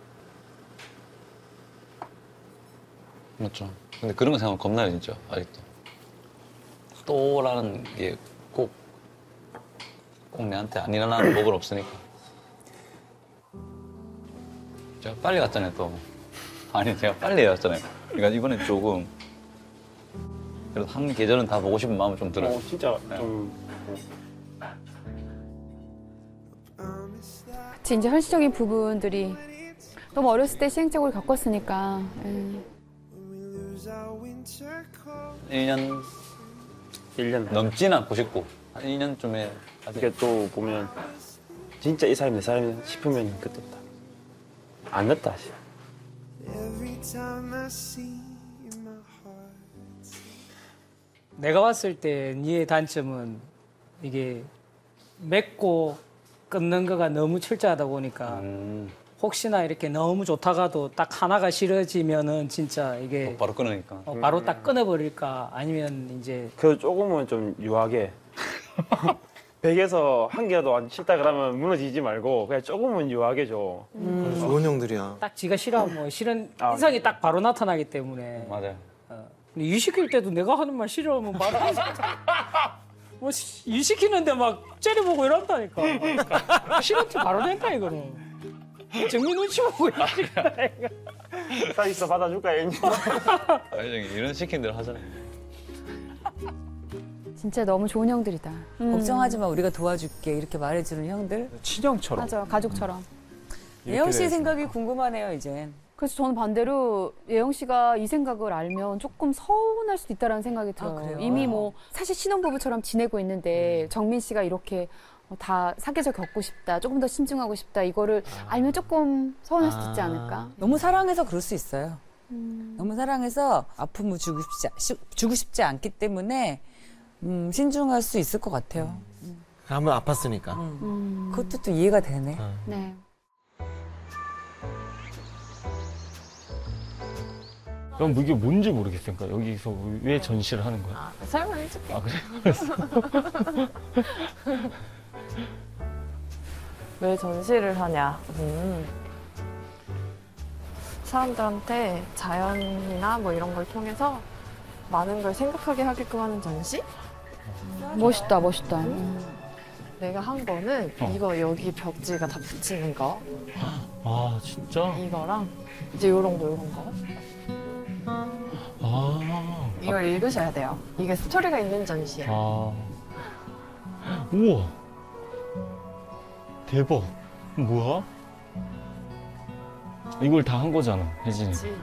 맞죠. 근데 그런 거 생각하면 겁나요 진짜 아직도. 또라는 게 꼭 내한테 안 일어나는 법은 없으니까. 제가 빨리 갔잖아요 또. 아니 제가 빨리 왔잖아요. 그러니까 이번에 조금 그래도 한 계절은 다 보고 싶은 마음은 좀 들어요. 진짜 네. 좀. 그치, 이제 현실적인 부분들이 너무 어렸을 때 시행착오를 겪었으니까. 1년 넘지는 않고 싶고 한 2년쯤에 이게 또 보면 진짜 이 사람이 내 사람이 싶으면 그때 안 늦다 싶어. 내가 봤을 때 니의 단점은 이게 맺고 끊는 거가 너무 철저하다 보니까 혹시나 이렇게 너무 좋다가도 딱 하나가 싫어지면은 진짜 이게 바로 끊으니까. 바로 딱 끊어버릴까 아니면 이제 그 조금은 좀 유하게 100에서 한 개라도 안 싫다 그러면 무너지지 말고 그냥 조금은 유하게 줘. 좋은 형들이야. 딱 지가 싫어하면 뭐 싫은 이상이 딱 바로 나타나기 때문에. 맞아요. 근데 일 시킬 때도 내가 하는 말 싫어하면 바로 뭐 일 시키는데 막 째려보고 이런다니까. 그러니까 싫은 티 바로 낸다 이거는. 정민 눈치 보고 일 시킨다니까. 사 있어 받아줄까 얘니. 아니 이런 시킨 대로 하잖아요. 진짜 너무 좋은 형들이다. 걱정하지 마, 우리가 도와줄게. 이렇게 말해주는 형들. 친형처럼. 맞아요, 가족처럼. 예영 씨 생각이 궁금하네요, 이젠. 그래서 저는 반대로 예영 씨가 이 생각을 알면 조금 서운할 수도 있다는 생각이 들어요. 그래요? 이미 뭐 사실 신혼부부처럼 지내고 있는데 정민 씨가 이렇게 다 사계절 겪고 싶다, 조금 더 신중하고 싶다 이거를 알면 조금 서운할 수도 있지 않을까? 너무 사랑해서 그럴 수 있어요. 너무 사랑해서 아픔을 주고 싶지 않기 때문에 신중할 수 있을 것 같아요. 한번 아팠으니까. 그것도 또 이해가 되네. 네. 그럼 이게 뭔지 모르겠어요. 그러니까 여기서 왜 전시를 하는 거야? 설명해줄게. 아 그래? 왜 전시를 하냐? 사람들한테 자연이나 뭐 이런 걸 통해서 많은 걸 생각하게 하게끔 하는 전시? 멋있다, 멋있다. 내가 한 거는 이거 여기 벽지가 다 붙이는 거. 아 진짜? 이거랑 이제 요런 거. 아. 이걸 읽으셔야 돼요. 이게 스토리가 있는 전시예요. 아. 우와. 대박. 뭐야? 이걸 다 한 거잖아, 혜진이. 그치.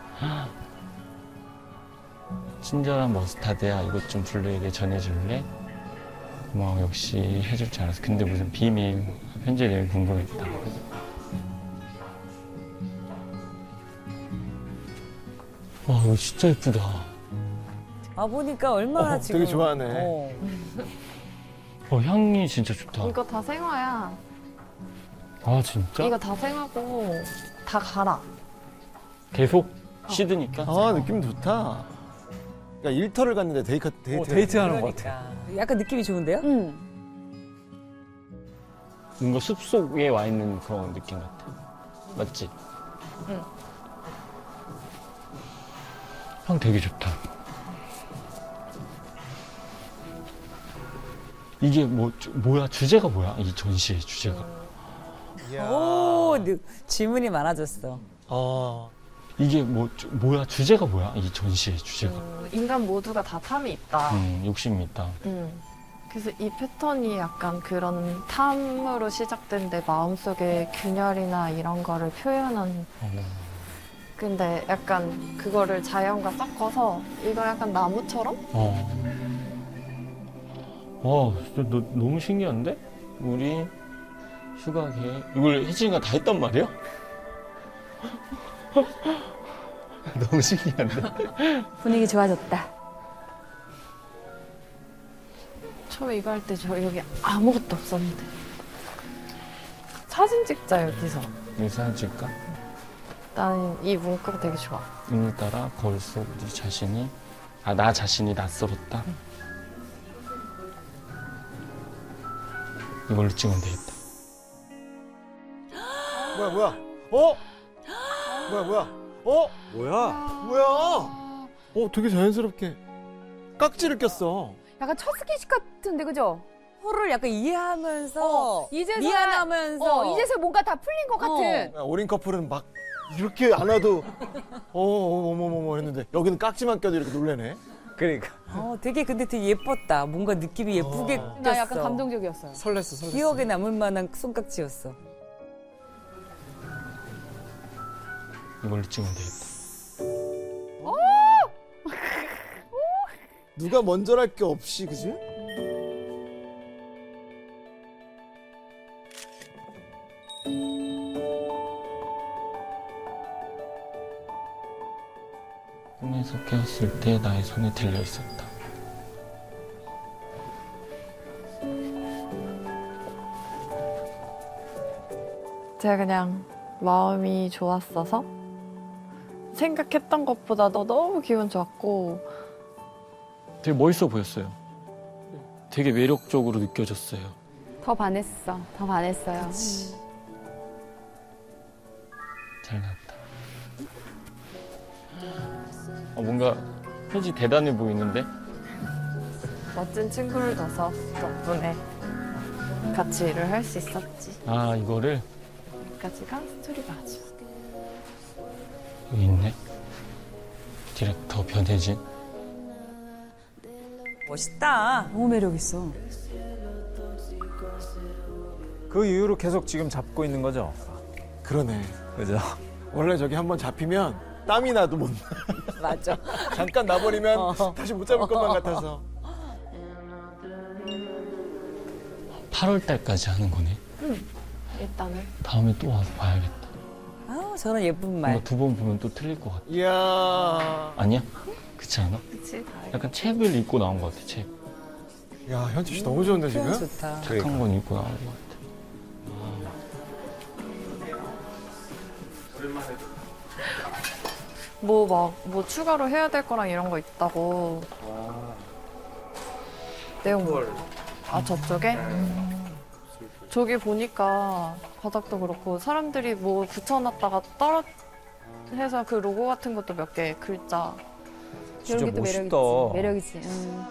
친절한 머스타드야. 이것 좀 블루에게 전해줄래? 고마워. 역시 해줄 줄 알았어. 근데 무슨 비밀 편지 내용 궁금했다. 와, 이거 진짜 예쁘다. 아, 보니까 얼마나 지금. 되게 좋아하네. 향이 진짜 좋다. 이거 다 생화야. 아, 진짜? 이거 다 생화고 다 갈아. 계속 씻으니까? 아, 느낌 좋다. 그러니까 일터를 갔는데 데이트하는 것 같아. 약간 느낌이 좋은데요? 뭔가 숲속에 와 있는 그런 느낌 같아. 맞지? 응. 향 되게 좋다. 이게 뭐야? 주제가 뭐야? 이 전시의 주제가. 오, 질문이 많아졌어. 이게 뭐야? 주제가 뭐야? 이 전시의 주제가. 인간 모두가 다 탐이 있다. 욕심이 있다. 그래서 이 패턴이 약간 그런 탐으로 시작된 내 마음속의 균열이나 이런 거를 표현한. 근데 약간 그거를 자연과 섞어서 이거 약간 나무처럼? 진짜 너무 신기한데? 우리 휴가 계획. 이걸 혜진이가 다 했단 말이야? 너무 신기한데? 분위기 좋아졌다. 처음에 이거 할 때 저 여기 아무것도 없었는데. 사진 찍자 여기서. 여기 사진 찍을까? 나는 이 문구가 되게 좋아. 오늘따라 거울 속 우리 자신이 나 자신이 낯설었다. 이걸로 찍으면 되겠다. 뭐야? 되게 자연스럽게 깍지를 꼈어. 약간 첫 스킨십 같은데 그죠? 서로를 약간 이해하면서 이제서야 미안하면서 이제서 뭔가 다 풀린 것 같은. 어린 커플은 막 이렇게 안아도 어머머머 했는데 여기는 깍지만 껴도 이렇게 놀래네. 그러니까. 되게 근데 되게 예뻤다. 뭔가 느낌이 예쁘게 꼈어. 나 약간 감동적이었어요. 설렜어. 기억에 남을 만한 손깍지였어. 이걸로 찍으면 되겠다. 누가 먼저랄 게 없이 그지? 꿈에서 깨었을 때 나의 손에 들려 있었다. 제가 그냥 마음이 좋았어서 생각했던 것보다도 너무 기분 좋았고 되게 멋있어 보였어요. 되게 매력적으로 느껴졌어요. 더 반했어. 더 반했어요. 잘 나왔다. 뭔가 혜지 대단해 보이는데? 멋진 친구를 둬서 덕분에 같이 일을 할 수 있었지. 아, 이거를 여기까지가 스토리가 마지막. 여기 있네. 디렉터 변혜진. 멋있다. 너무 매력 있어. 그 이후로 계속 지금 잡고 있는 거죠? 그러네. 그죠? 원래 저기 한번 잡히면 땀이 나도 못 나. 맞아. 잠깐 나버리면 다시 못 잡을 것만 같아서. 8월 달까지 하는 거네. 일단은. 다음에 또 와서 봐야겠다. 저런 예쁜 말. 뭔가 2번 보면 또 틀릴 것 같아. 이야. 아니야? 그렇지 않아? 그치. 약간 책을 읽고 나온 것 같아, 책. 야, 현지 씨 너무 좋은데 지금? 좋다. 책 한 권 읽고 나온 것 같아. 뭐 추가로 해야 될 거랑 이런 거 있다고. 내용 뭘? 저쪽에? 저기 보니까 바닥도 그렇고 사람들이 뭐 붙여놨다가 해서 그 로고 같은 것도 몇 개 글자. 진짜 이런 게 또 멋있다. 매력이지.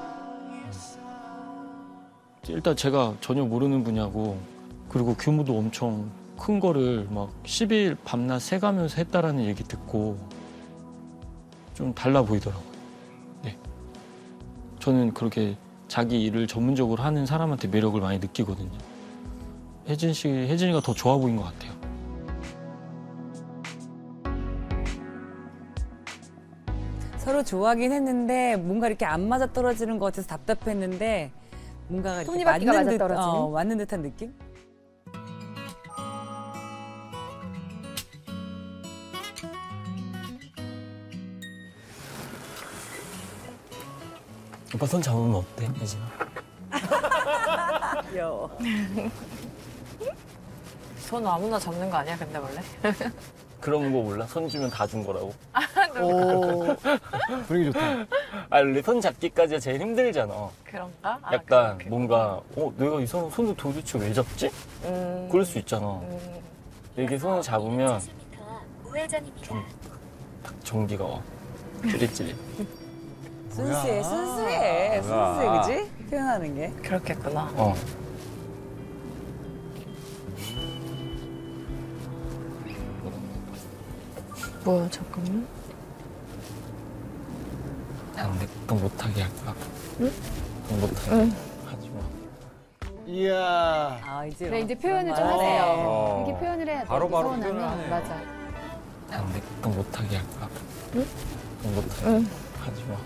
일단 제가 전혀 모르는 분야고, 그리고 규모도 엄청 큰 거를 막 10일 밤낮 새가면서 했다라는 얘기 듣고 좀 달라 보이더라고요. 네. 저는 그렇게 자기 일을 전문적으로 하는 사람한테 매력을 많이 느끼거든요. 혜진이가 더 좋아 보인 것 같아요. 서로 좋아하긴 했는데 뭔가 이렇게 안 맞아 떨어지는 것 같아서 답답했는데 뭔가 이렇게 톱니바퀴가 맞아떨어지는? 맞는 듯한 느낌? 오빠 손 잡으면 어때, 혜진아? 귀여워. 손 아무나 잡는 거 아니야, 근데 원래? 그런 거 몰라? 손 주면 다 준 거라고? 오, 분위기 좋다. 원래 손 잡기까지가 제일 힘들잖아. 그런가? 약간 뭔가 내가 이 사람 손을 도대체 왜 잡지? 그럴 수 있잖아. 이렇게 손을 잡으면 좀 딱 전기가 와. 찌릿찌릿. 순수해, 그지? 표현하는 게. 그렇겠구나. 뭐야, 잠깐만. 난 또 못하게 할 거야. 응? 못하게 하지 마. 이야. 그래, 이제 표현을 좀 하세요. 이렇게 표현을 해야 돼. 바로바로 서운하면. 표현을 하네. 맞아. 난 또 못하게 할 거야. 응? 못하게 하지 마.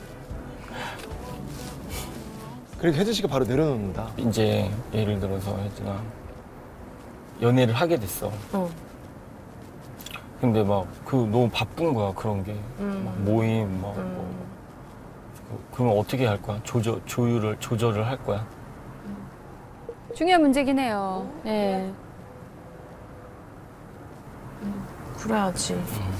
그리고 혜진 씨가 바로 내려놓는다. 이제 예를 들어서 혜진아 연애를 하게 됐어. 근데 막 너무 바쁜 거야, 그런 게. 막 모임 그러면 어떻게 할 거야? 조절을 할 거야? 중요한 문제긴 해요. 예. 그래야지.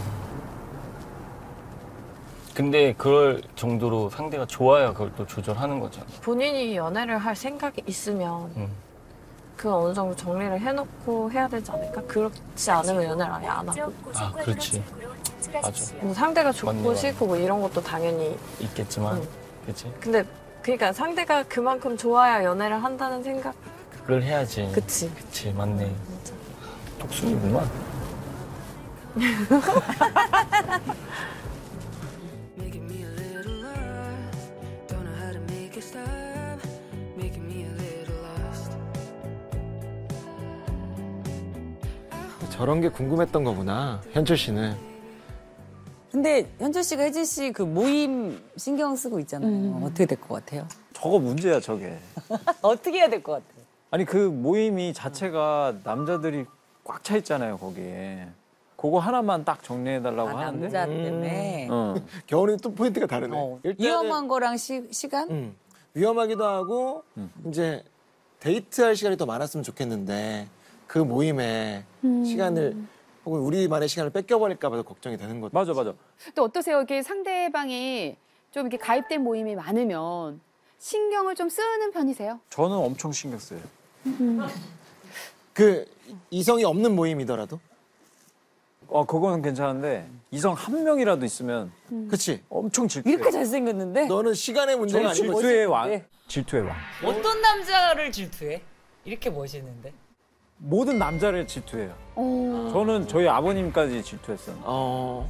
근데 그럴 정도로 상대가 좋아야 그걸 또 조절하는 거잖아. 본인이 연애를 할 생각이 있으면 그건 어느 정도 정리를 해놓고 해야 되지 않을까? 그렇지 않으면 연애를 아예 안 하고. 아, 그렇지. 맞아. 뭐 상대가 좋고 맞네. 싫고 뭐 이런 것도 당연히 있겠지만, 그치? 근데 그러니까 상대가 그만큼 좋아야 연애를 한다는 생각. 를 해야지. 그치. 그치, 맞네. 독수리구만. 저런 게 궁금했던 거구나, 현철 씨는. 근데 현철 씨가 혜진 씨 그 모임 신경 쓰고 있잖아요. 어떻게 될 것 같아요? 저거 문제야, 저게. 어떻게 해야 될 것 같아요? 아니, 그 모임이 자체가 남자들이 꽉 차 있잖아요, 거기에. 그거 하나만 딱 정리해달라고 하는데. 남자 때문에. 겨울이 또 포인트가 다르네. 일단은 위험한 거랑 시간? 위험하기도 하고 이제 데이트할 시간이 더 많았으면 좋겠는데 그 모임에 시간을 혹은 우리만의 시간을 뺏겨버릴까 봐서 걱정이 되는 거죠. 맞아. 또 어떠세요? 이렇게 상대방이 좀 이렇게 가입된 모임이 많으면 신경을 좀 쓰는 편이세요? 저는 엄청 신경 써요. 그 이성이 없는 모임이더라도? 그거는 괜찮은데 이성 한 명이라도 있으면 그치? 엄청 질투해. 이렇게 잘생겼는데? 너는 시간의 문제가 저는 아니고 질투의 왕. 질투의 왕. 어떤 남자를 질투해? 이렇게 멋있는데? 모든 남자를 질투해요. 저는 저희 아버님까지 질투했어요.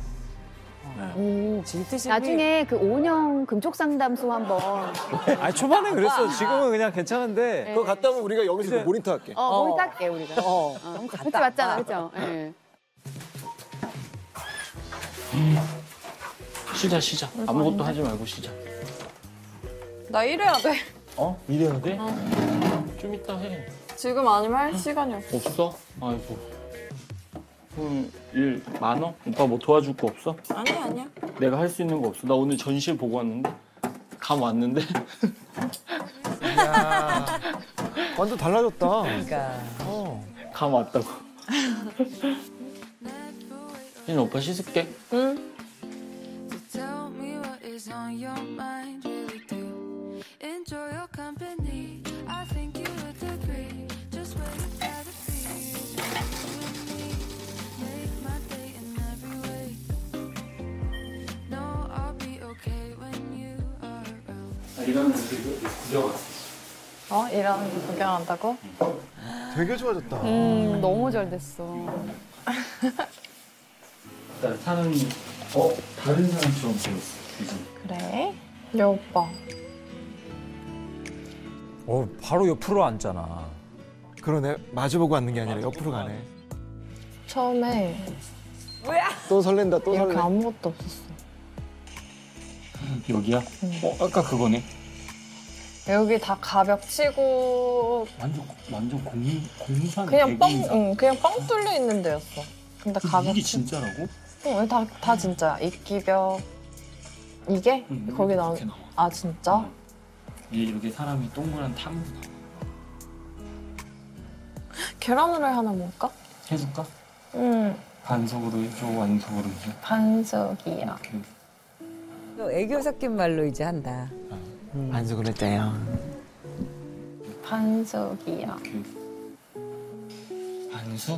질투심이. 나중에 그 5년 금쪽 상담소 한번. 아니 초반에 그랬어. 지금은 그냥 괜찮은데. 그거 갔다 오면 우리가 여기서 그 모니터 할게. 모니터 할게 우리가. 그치 맞잖아, 그죠? 예. 쉬자. 아무것도 하지 말고 쉬자. 나 일해야 돼. 이래야 돼? 좀 이따 해. 지금 아니면 할 시간이 없어. 없어? 아이고. 그럼 일 많어? 오빠 뭐 도와줄 거 없어? 아니야. 내가 할 수 있는 거 없어? 나 오늘 전시회 보고 왔는데? 감 왔는데? 야, 완전 달라졌다. 그러니까. 감 왔다고. 혜진 오빠 씻을게. 응. 이런 구경 왔어. 이런 거 구경한다고? 되게 좋아졌다. 너무 잘 됐어. 나 사는 다른 사람처럼 보였어. 그래? 여 오빠. 바로 옆으로 앉잖아. 그러네. 마주보고 앉는 게 아니라 옆으로 가네. 처음에 또 설렌다. 또 이렇게 설레. 아무것도 없었어. 여기야? 아까 그거네. 여기 다 가벽 치고 완전 공산 그냥 그냥 뻥 뚫려 있는 데였어. 근데 가벽 이게 진짜라고? 다 진짜야. 이끼벽 이게 거기 나온. 이렇게 나와. 아 진짜? 이렇게 사람이 동그란 탐으로 나와. 계란후라이 하나 먹을까? 해줄까? 응. 반숙으로 해줘, 완숙으로 해줘. 반숙이야. 또 애교 섞인 말로 이제 한다. 반숙을 했대요. 반숙이야. 반숙?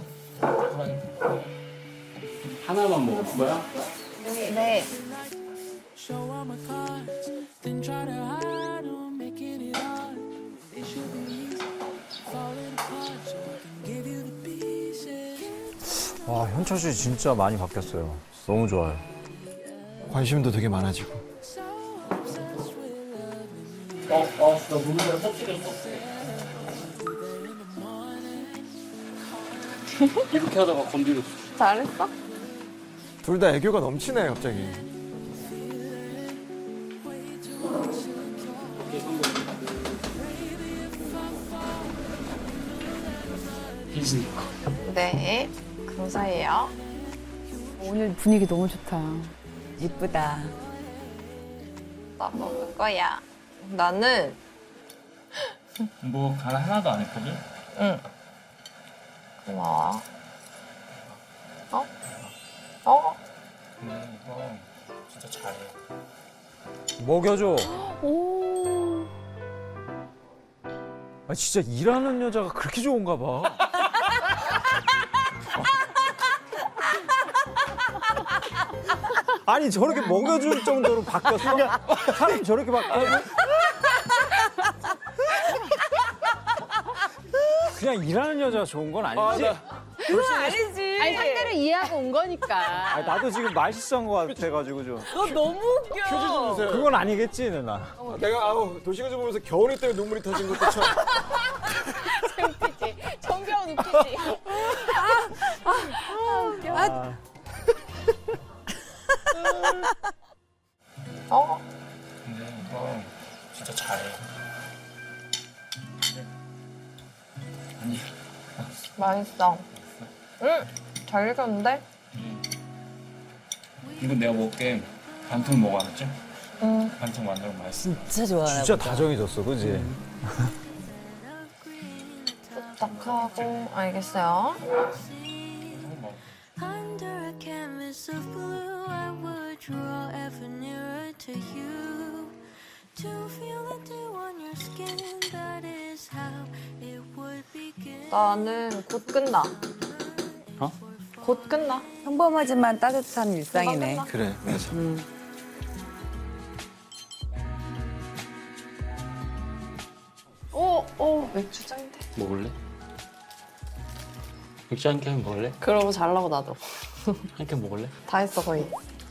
하나만 먹을 거야? 네. 와, 현철 씨 진짜 많이 바뀌었어요. 너무 좋아요. 관심도 되게 많아지고. 나 물을 터뜨렸어. 이렇게 하다가 건드렸어. 잘했어? 둘 다 애교가 넘치네, 갑자기. 혜진이 네. 감사해요. 오늘 분위기 너무 좋다. 이쁘다. 나 먹을 거야. 나는 뭐 하나도 안 했거든? 응. 고마워. 어? 이거 진짜 잘해. 먹여줘. 오. 아, 진짜 일하는 여자가 그렇게 좋은가 봐. 아니 저렇게 먹여줄 정도로 바뀌었어? 사람이 저렇게 바뀌어? 그냥 일하는 여자가 좋은 건 아니지? 그건 아니지. 아니 상대를 이해하고 온 거니까. 아니, 나도 지금 말실수한 것 같아가지고 좀. 너 너무 웃겨. 표지 좀 주세요. 그건 아니겠지 누나. 내가 도시가족 보면서 겨울이 때문에 눈물이 터진 것도 참. 웃기지. 정겨운 웃기지. 웃겨. 근데 이거 진짜 잘해. 아니. 맛있어. 응, 잘 익었는데? 이거 내가 먹게 반통 먹어 알았지? 응. 반통 만들면 맛있어. 진짜 좋아하나 진짜 보다. 다정해졌어, 그지? 부탁하고 알겠어요. Under a canvas of blue, I would draw ever nearer to you. To feel the dew on your skin, that is how it would begin. 나는 곧 끝나. 어? 곧 끝나. 평범하지만 따뜻한 일상이네. 금방 그래, 맞아. 맥주장인데. 먹을래? 맥주 한 캔 먹을래? 그러고 잘라고 나도. 한 캔 먹을래? 다 했어 거의.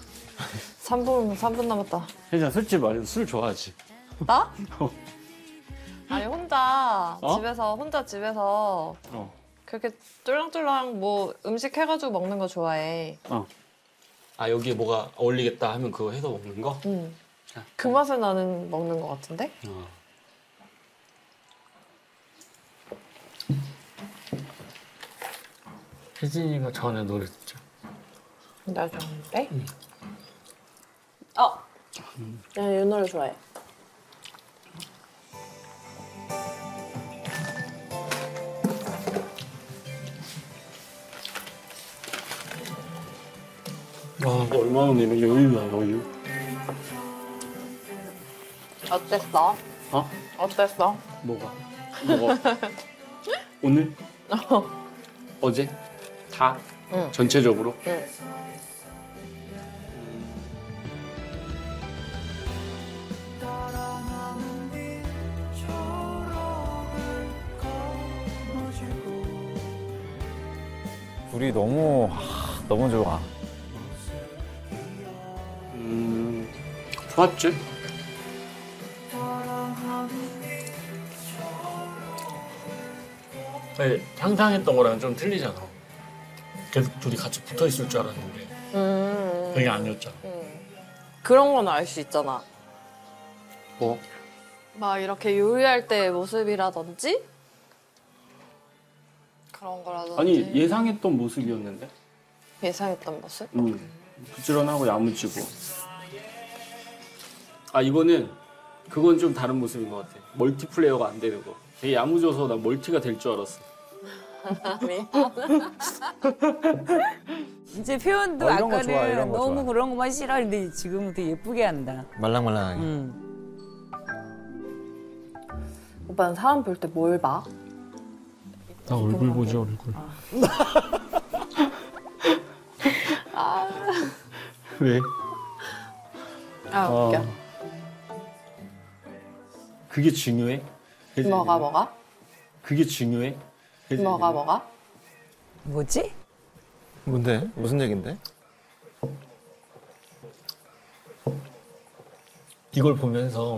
3분 남았다. 혜진아 솔직히 말해서 술 좋아하지? 나? 아니 혼자 어? 집에서 그렇게 쫄랑쫄랑 뭐 음식 해가지고 먹는 거 좋아해. 아 여기에 뭐가 어울리겠다 하면 그거 해서 먹는 거? 응. 그 맛을 나는 먹는 거 같은데? 혜진이가 전에 노래 듣죠? 나 좋아하는데? 나 이 노래 좋아해. 와, 너 얼마나 내면 여유야, 여유. 어땠어? 어? 어땠어? 뭐가? 오늘? 어제? 다? 응. 전체적으로? 응. 둘이 너무 좋아. 좋았지? 네, 상상했던 거랑 좀 틀리잖아. 계속 둘이 같이 붙어 있을 줄 알았는데 그게 아니었잖아. 그런 건 알 수 있잖아. 뭐? 막 이렇게 요리할 때 모습이라든지 그런 거라든지. 아니 예상했던 모습이었는데? 예상했던 모습? 부지런하고 야무지고. 아 이거는 그건 좀 다른 모습인 것 같아. 멀티플레이어가 안 되는 거. 되게 야무져서 나 멀티가 될 줄 알았어. 이제 표현도 이런 거 아까는 좋아, 이런 거 너무 좋아. 그런 것만 싫어했는데 지금은 되게 예쁘게 한다. 말랑말랑하게. 오빠는 사람 볼 때 뭘 봐? 나 얼굴 보지 얼굴. 왜? 웃겨. 그게 중요해? 뭐가? 그게 중요해? 뭐가? 뭐지? 뭔데? 무슨 얘긴데? 이걸 보면서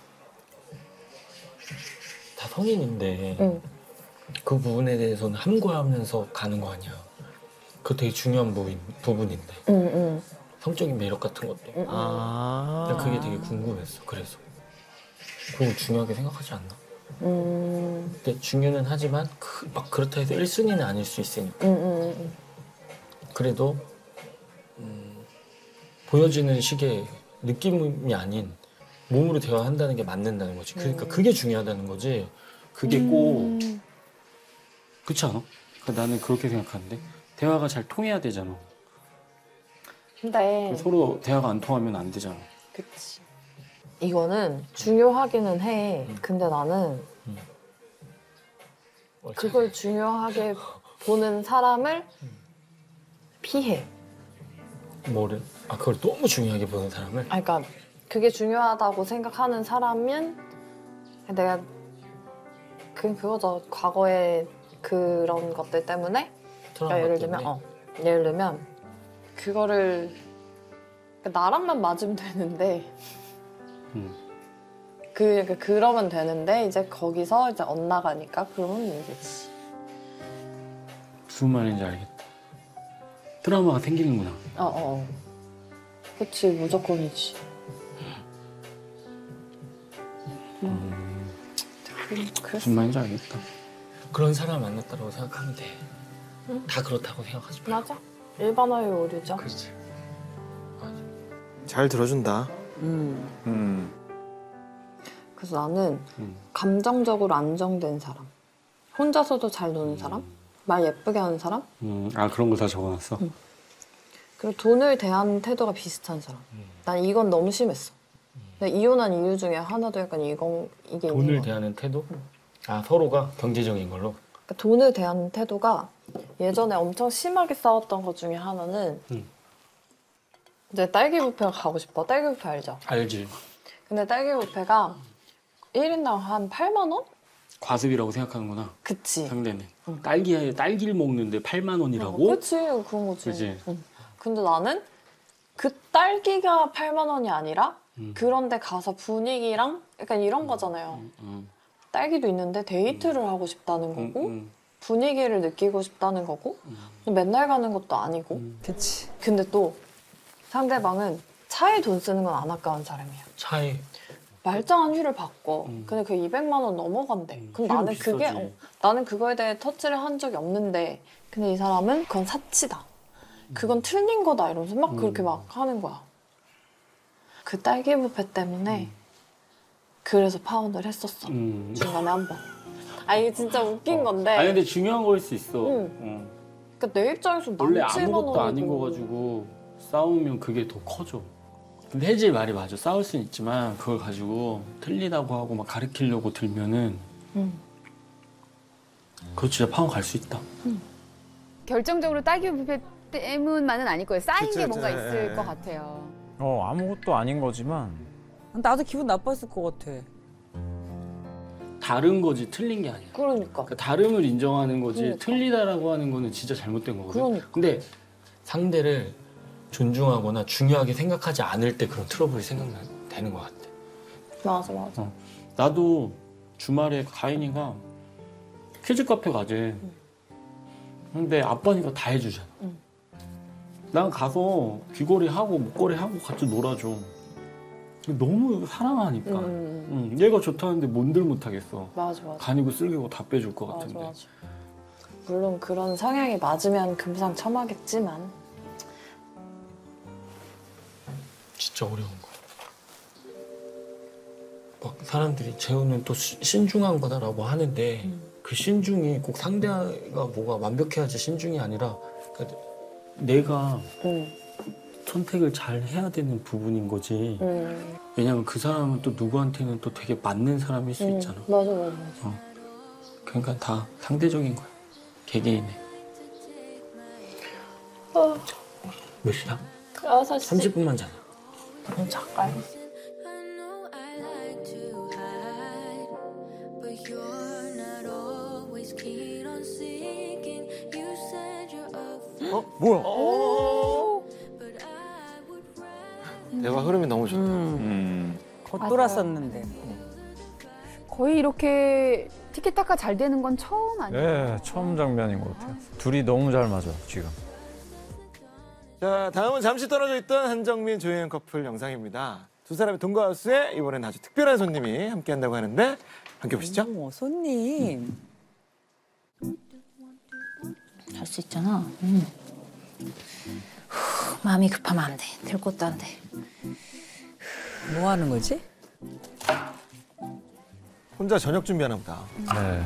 다 성인인데 그 부분에 대해서는 함구하면서 가는 거 아니야. 그거 되게 중요한 부분인데. 성적인 매력 같은 것도. 난 그게 되게 궁금했어. 그래서 그걸 중요하게 생각하지 않나? 근데 중요는 하지만 막 그렇다 해서 1순위는 아닐 수 있으니까. 그래도 보여지는 식의 느낌이 아닌 몸으로 대화한다는 게 맞는다는 거지. 그러니까 그게 중요하다는 거지. 그게 꼭 그렇지 않아? 그러니까 나는 그렇게 생각하는데 대화가 잘 통해야 되잖아. 근데 서로 대화가 안 통하면 안 되잖아. 그치. 이거는 중요하기는 해. 근데 나는 그걸 중요하게 보는 사람을 피해. 뭐를? 아 그걸 너무 중요하게 보는 사람을? 아, 그러니까 그게 중요하다고 생각하는 사람은 내가 그거죠. 과거의 그런 것들 때문에 그러니까 예를 들면 그거를 그러니까 나랑만 맞으면 되는데 그러면 되는데 이제 거기서 이제 엇나가니까 그러면 문제지. 무슨 말인지 알겠다. 트라우마가 생기는구나. 그치, 무조건이지. 무슨 말인지 알겠다. 그런 사람 만났다고 생각하면 돼. 응? 다 그렇다고 생각하지 마. 맞아. 일반화의 오류죠. 그렇지. 잘 들어준다. 그래서 나는 감정적으로 안정된 사람, 혼자서도 잘 노는 사람, 말 예쁘게 하는 사람, 아 그런 거 다 적어놨어? 그리고 돈을 대하는 태도가 비슷한 사람. 난 이건 너무 심했어. 내가 이혼한 이유 중에 하나도 약간 이게 있는 돈을 거야. 대하는 태도? 아 서로가 경제적인 걸로? 그러니까 돈을 대하는 태도가 예전에 엄청 심하게 싸웠던 것 중에 하나는 이제 딸기 뷔페가 가고 싶어. 딸기 뷔페 알죠? 알지. 근데 딸기 뷔페가 1인당 한 8만 원? 과습이라고 생각하는구나. 그치. 상대는. 딸기를 먹는데 8만 원이라고? 그치, 그런 거지. 그치. 근데 나는 그 딸기가 8만 원이 아니라 그런데 가서 분위기랑 약간 이런 거잖아요. 딸기도 있는데 데이트를 하고 싶다는 거고 분위기를 느끼고 싶다는 거고 맨날 가는 것도 아니고. 그치. 근데 또 상대방은 차에 돈 쓰는 건 안 아까운 사람이야. 차에? 말짱한 휘를 바꿔. 근데 그 200만 원 넘어간대. 그럼 나는 비싸지. 나는 그거에 대해 터치를 한 적이 없는데 근데 이 사람은 그건 사치다. 그건 틀린 거다 이러면서 막 그렇게 막 하는 거야. 그 딸기 뷔페 때문에 그래서 파혼을 했었어. 중간에 한 번. 아 이게 진짜 웃긴 건데. 아니 근데 중요한 거일 수 있어. 그러니까 내 입장에서 원래 7만 아무것도 아닌 원이고. 거 가지고 싸우면 그게 더 커져. 근데 혜지의 말이 맞아. 싸울 수는 있지만 그걸 가지고 틀리다고 하고 막 가르치려고 들면은 그거 진짜 파혼 갈 수 있다. 결정적으로 딸기 뷔페 때문만은 아닐 거예요. 쌓인 그쵸, 게 뭔가 그쵸. 있을 예. 것 같아요. 아무것도 아닌 거지만 나도 기분 나빴을 것 같아. 다른 거지 틀린 게 아니야. 그러니까. 다름을 인정하는 거지 그러니까. 틀리다라고 하는 거는 진짜 잘못된 거거든. 그러니까. 근데 상대를 존중하거나 중요하게 생각하지 않을 때 그런 트러블이 생각되는 것 같아. 맞아. 나도 주말에 가인이가 퀴즈 카페 가재. 근데 아빠니까 다 해주잖아. 난 가서 귀걸이 하고 목걸이 하고 같이 놀아줘. 너무 사랑하니까. 얘가 좋다는데 뭔들 못하겠어. 맞아. 간이고 쓸개고 다 빼줄 것 같은데. 맞아. 물론 그런 성향이 맞으면 금상첨화겠지만 진짜 어려운 거야. 막 사람들이 재우는 또 신중한 거다라고 하는데 그 신중이 꼭 상대가 뭐가 완벽해야지 신중이 아니라 그러니까 내가 선택을 잘 해야 되는 부분인 거지. 왜냐면 그 사람은 또 누구한테는 또 되게 맞는 사람일 수 있잖아. 맞아. 그러니까 다 상대적인 거야. 개개인의. 몇 시야? 6시. 30분만 자자. 잠깐. 뭐야? 대화 흐름이 너무 좋다. 겉돌았었는데. 거의 이렇게 티키타카 잘 되는 건 처음 아니에요? 네, 처음 장면인 것 같아요. 둘이 너무 잘 맞아 지금. 자, 다음은 잠시 떨어져 있던 한정민, 조혜연 커플 영상입니다. 두 사람의 동거 하우스에 이번엔 아주 특별한 손님이 함께 한다고 하는데 함께 보시죠. 손님. 잘 수 있잖아. 마음이 급하면 안 돼. 될 것도 안 돼. 뭐 하는 거지? 혼자 저녁 준비하나 보다. 네.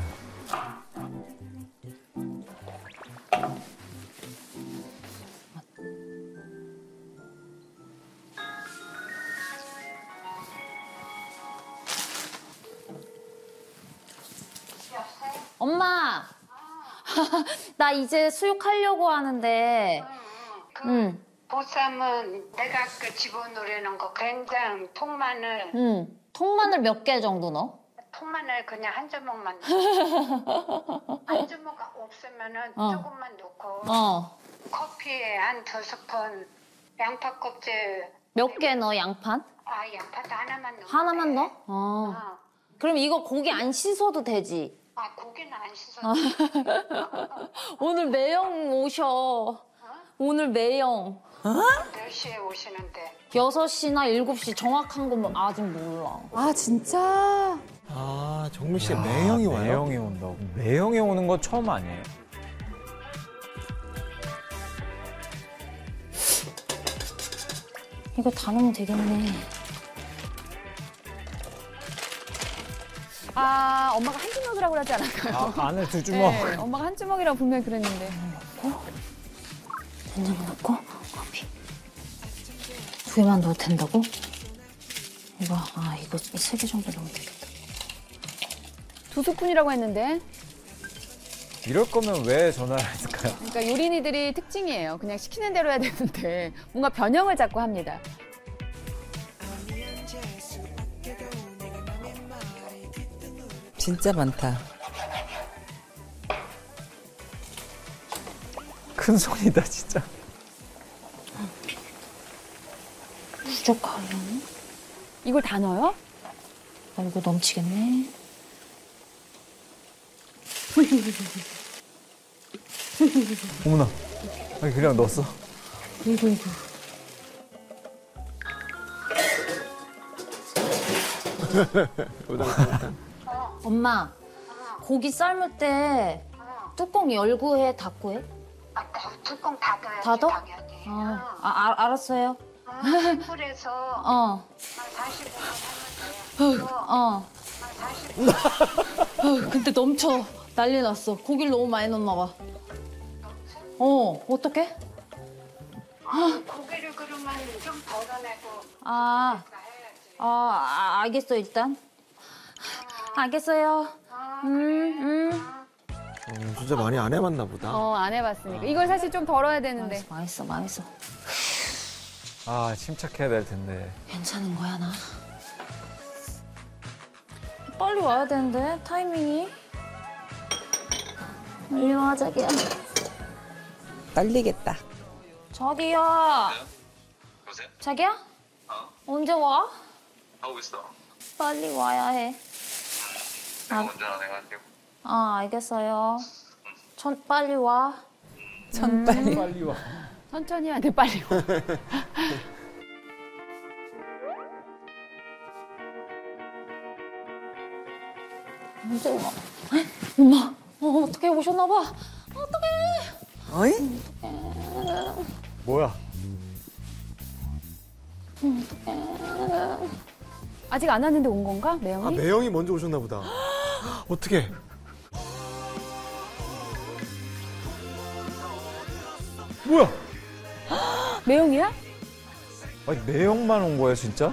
엄마. 나 이제 수육하려고 하는데. 응. 보쌈은 내가 그 집어넣으려는 거 간장, 통마늘. 응. 통마늘 몇 개 정도 넣어? 통마늘 그냥 한 주먹만 넣고. 한 주먹 없으면은 조금만 넣고. 커피에 한 2스푼. 양파 껍질. 몇 개 넣어, 양판? 양파도 하나만 넣어. 하나만 넣어? 그럼 이거 고기 안 씻어도 되지? 고기는 안 씻어도 오늘 매형 오셔. 오늘 매형. 몇 시에 오시는데? 6시나 7시 정확한 건 아직 몰라. 진짜? 정민 씨의 매형이 와요? 매형이 온다고. 매형이 오는 거 처음 아니에요? 이거 다 넣으면 되겠네. 엄마가 한 주먹이라고 그러지 않았나요? 안에 2주먹. 네, 엄마가 한 주먹이라고 분명히 그랬는데. 된장 넣고 커피. 2개만 넣어도 된다고? 이거 3개 정도 넣으면 되겠다. 2스푼이라고 했는데. 이럴 거면 왜 전화를 했을까요? 그러니까 요리니들이 특징이에요. 그냥 시키는 대로 해야 되는데 뭔가 변형을 자꾸 합니다. 진짜 많다. 큰 손이다 진짜. 부족하려나? 이걸 다 넣어요? 이거 넘치겠네. 어머나. 아니 그냥 넣었어. 이거. 엄마, 고기 삶을 때 뚜껑 열고 해, 닫고 해? 뚜껑 닫아야지. 닫아? 당연히. 알았어요. 풀에서 45분 하면 돼. 근데 넘쳐. 난리 났어. 고기를 너무 많이 넣었나 봐. 어떡해? 고기를 그러면 좀 덜어내고. 알겠어, 일단. 알겠어요. 진짜 많이 안 해봤나 보다. 안 해봤으니까. 이걸 사실 좀 덜어야 되는데. 망했어. 침착해야 될 텐데. 괜찮은 거야, 나? 빨리 와야 되는데, 타이밍이. 빨리 와, 자기야. 떨리겠다. 자기야. 여보세요? 자기야? 언제 와? 하고 있어. 빨리 와야 해. 내가 운전하 내가 할게. 알겠어요. 빨리 와. 빨리 와. 천천히 해야 돼, 빨리 와. 언제 와? 엄마, 어떡해, 오셨나 봐. 어떡해. 어이? 뭐야? 아직 안 왔는데 온 건가, 매형이? 매형이 먼저 오셨나 보다. 어떻게? 뭐야? 매형이야? 아니 매형만 온 거야 진짜?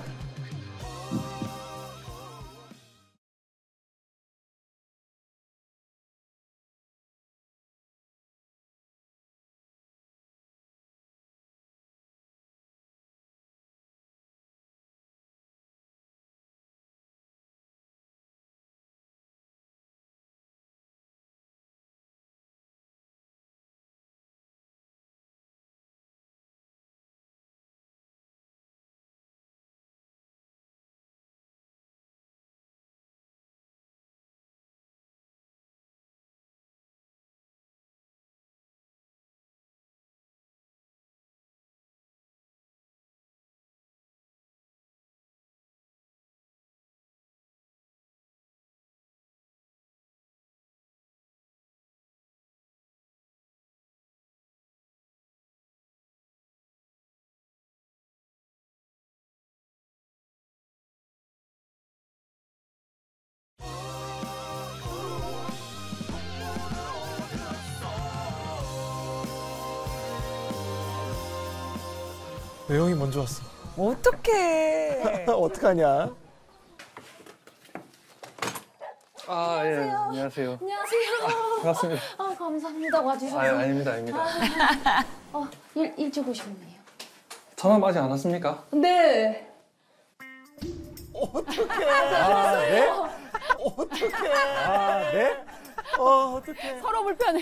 매형이 먼저 왔어. 어떡해. 어떡하냐? 아, 예, 안녕하세요. 안녕하세요. 반갑습니다. 감사합니다. 와주셔서. 아닙니다. 일찍 오셨네요. 전화 아직 안 왔습니까? 네. 어떡해. 네? 어떡해. 네? 어떡해. 서로 불편해.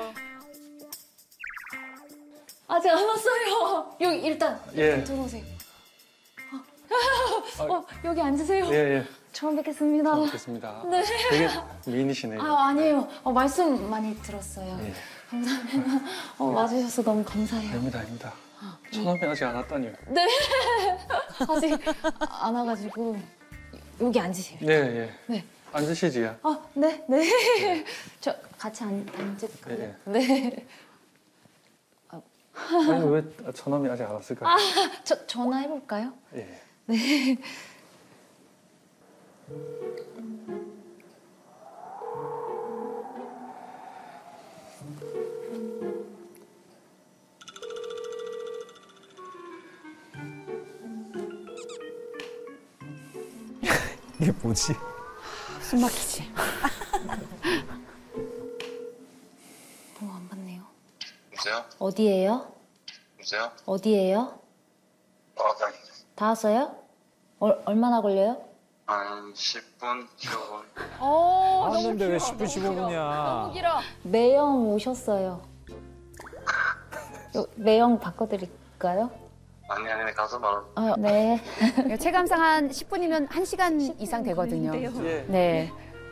아직 안 왔어요. 여기 일단 예. 들어오세요. 여기 앉으세요. 예. 처음 뵙겠습니다. 처음 뵙겠습니다. 네. 되게 미인이시네요. 아니에요. 말씀 많이 들었어요. 예. 감사합니다. 와주셔서 너무 감사해요. 아닙니다. 전화면 아직 안 왔다니요. 네. 아직 안 와가지고 여기 앉으세요. 네. 네. 앉으시지요. 네. 저 같이 앉을까요? 예. 네. 아니, 왜 전화면 아직 안 왔을까요? 전화해볼까요? 예. 네. 이게 뭐지? 숨 막히지. 안 받네요. 여보세요? 어디예요? 여보세요? 어디예요? 과학관. 다 왔어요? 얼마나 걸려요? 한 10분, 15분. 왔는데 왜 10분 15분이야? 길어. 매형 오셨어요. 매형 바꿔드릴까요? 아니, 가서 말아. 네. 체감상 한 10분이면 1시간 이상 되거든요. 네.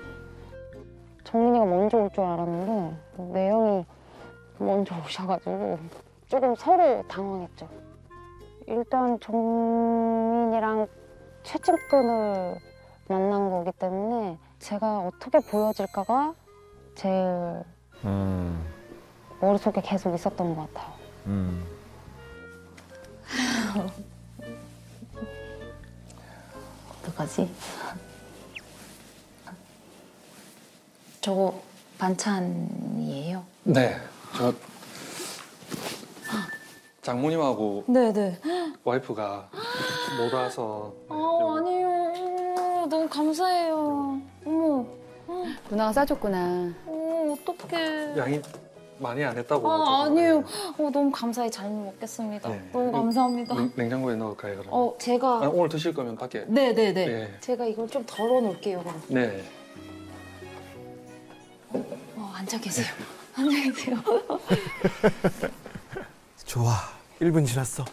정민이가 먼저 올 줄 알았는데 매형이 먼저 오셔가지고 조금 서로 당황했죠. 일단 정민이랑 최측근을 만난 거기 때문에 제가 어떻게 보여질까가 제일 머릿속에 계속 있었던 것 같아요. 어떡하지? 저거 반찬이에요? 네. 저 장모님하고 네네. 와이프가 못 와서 아니에요. 너무 감사해요. 어머. 누나가 싸줬구나. 어떡해. 양이 많이 안 했다고. 아니에요. 너무 감사해. 잘 먹겠습니다. 네. 너무 감사합니다. 냉장고에 넣을까요, 그럼? 제가. 오늘 드실 거면 밖에. 네네네. 예. 제가 이걸 좀 덜어 놓을게요, 그럼. 네. 앉아 계세요. 앉아 계세요. 좋아. 1분 지났어.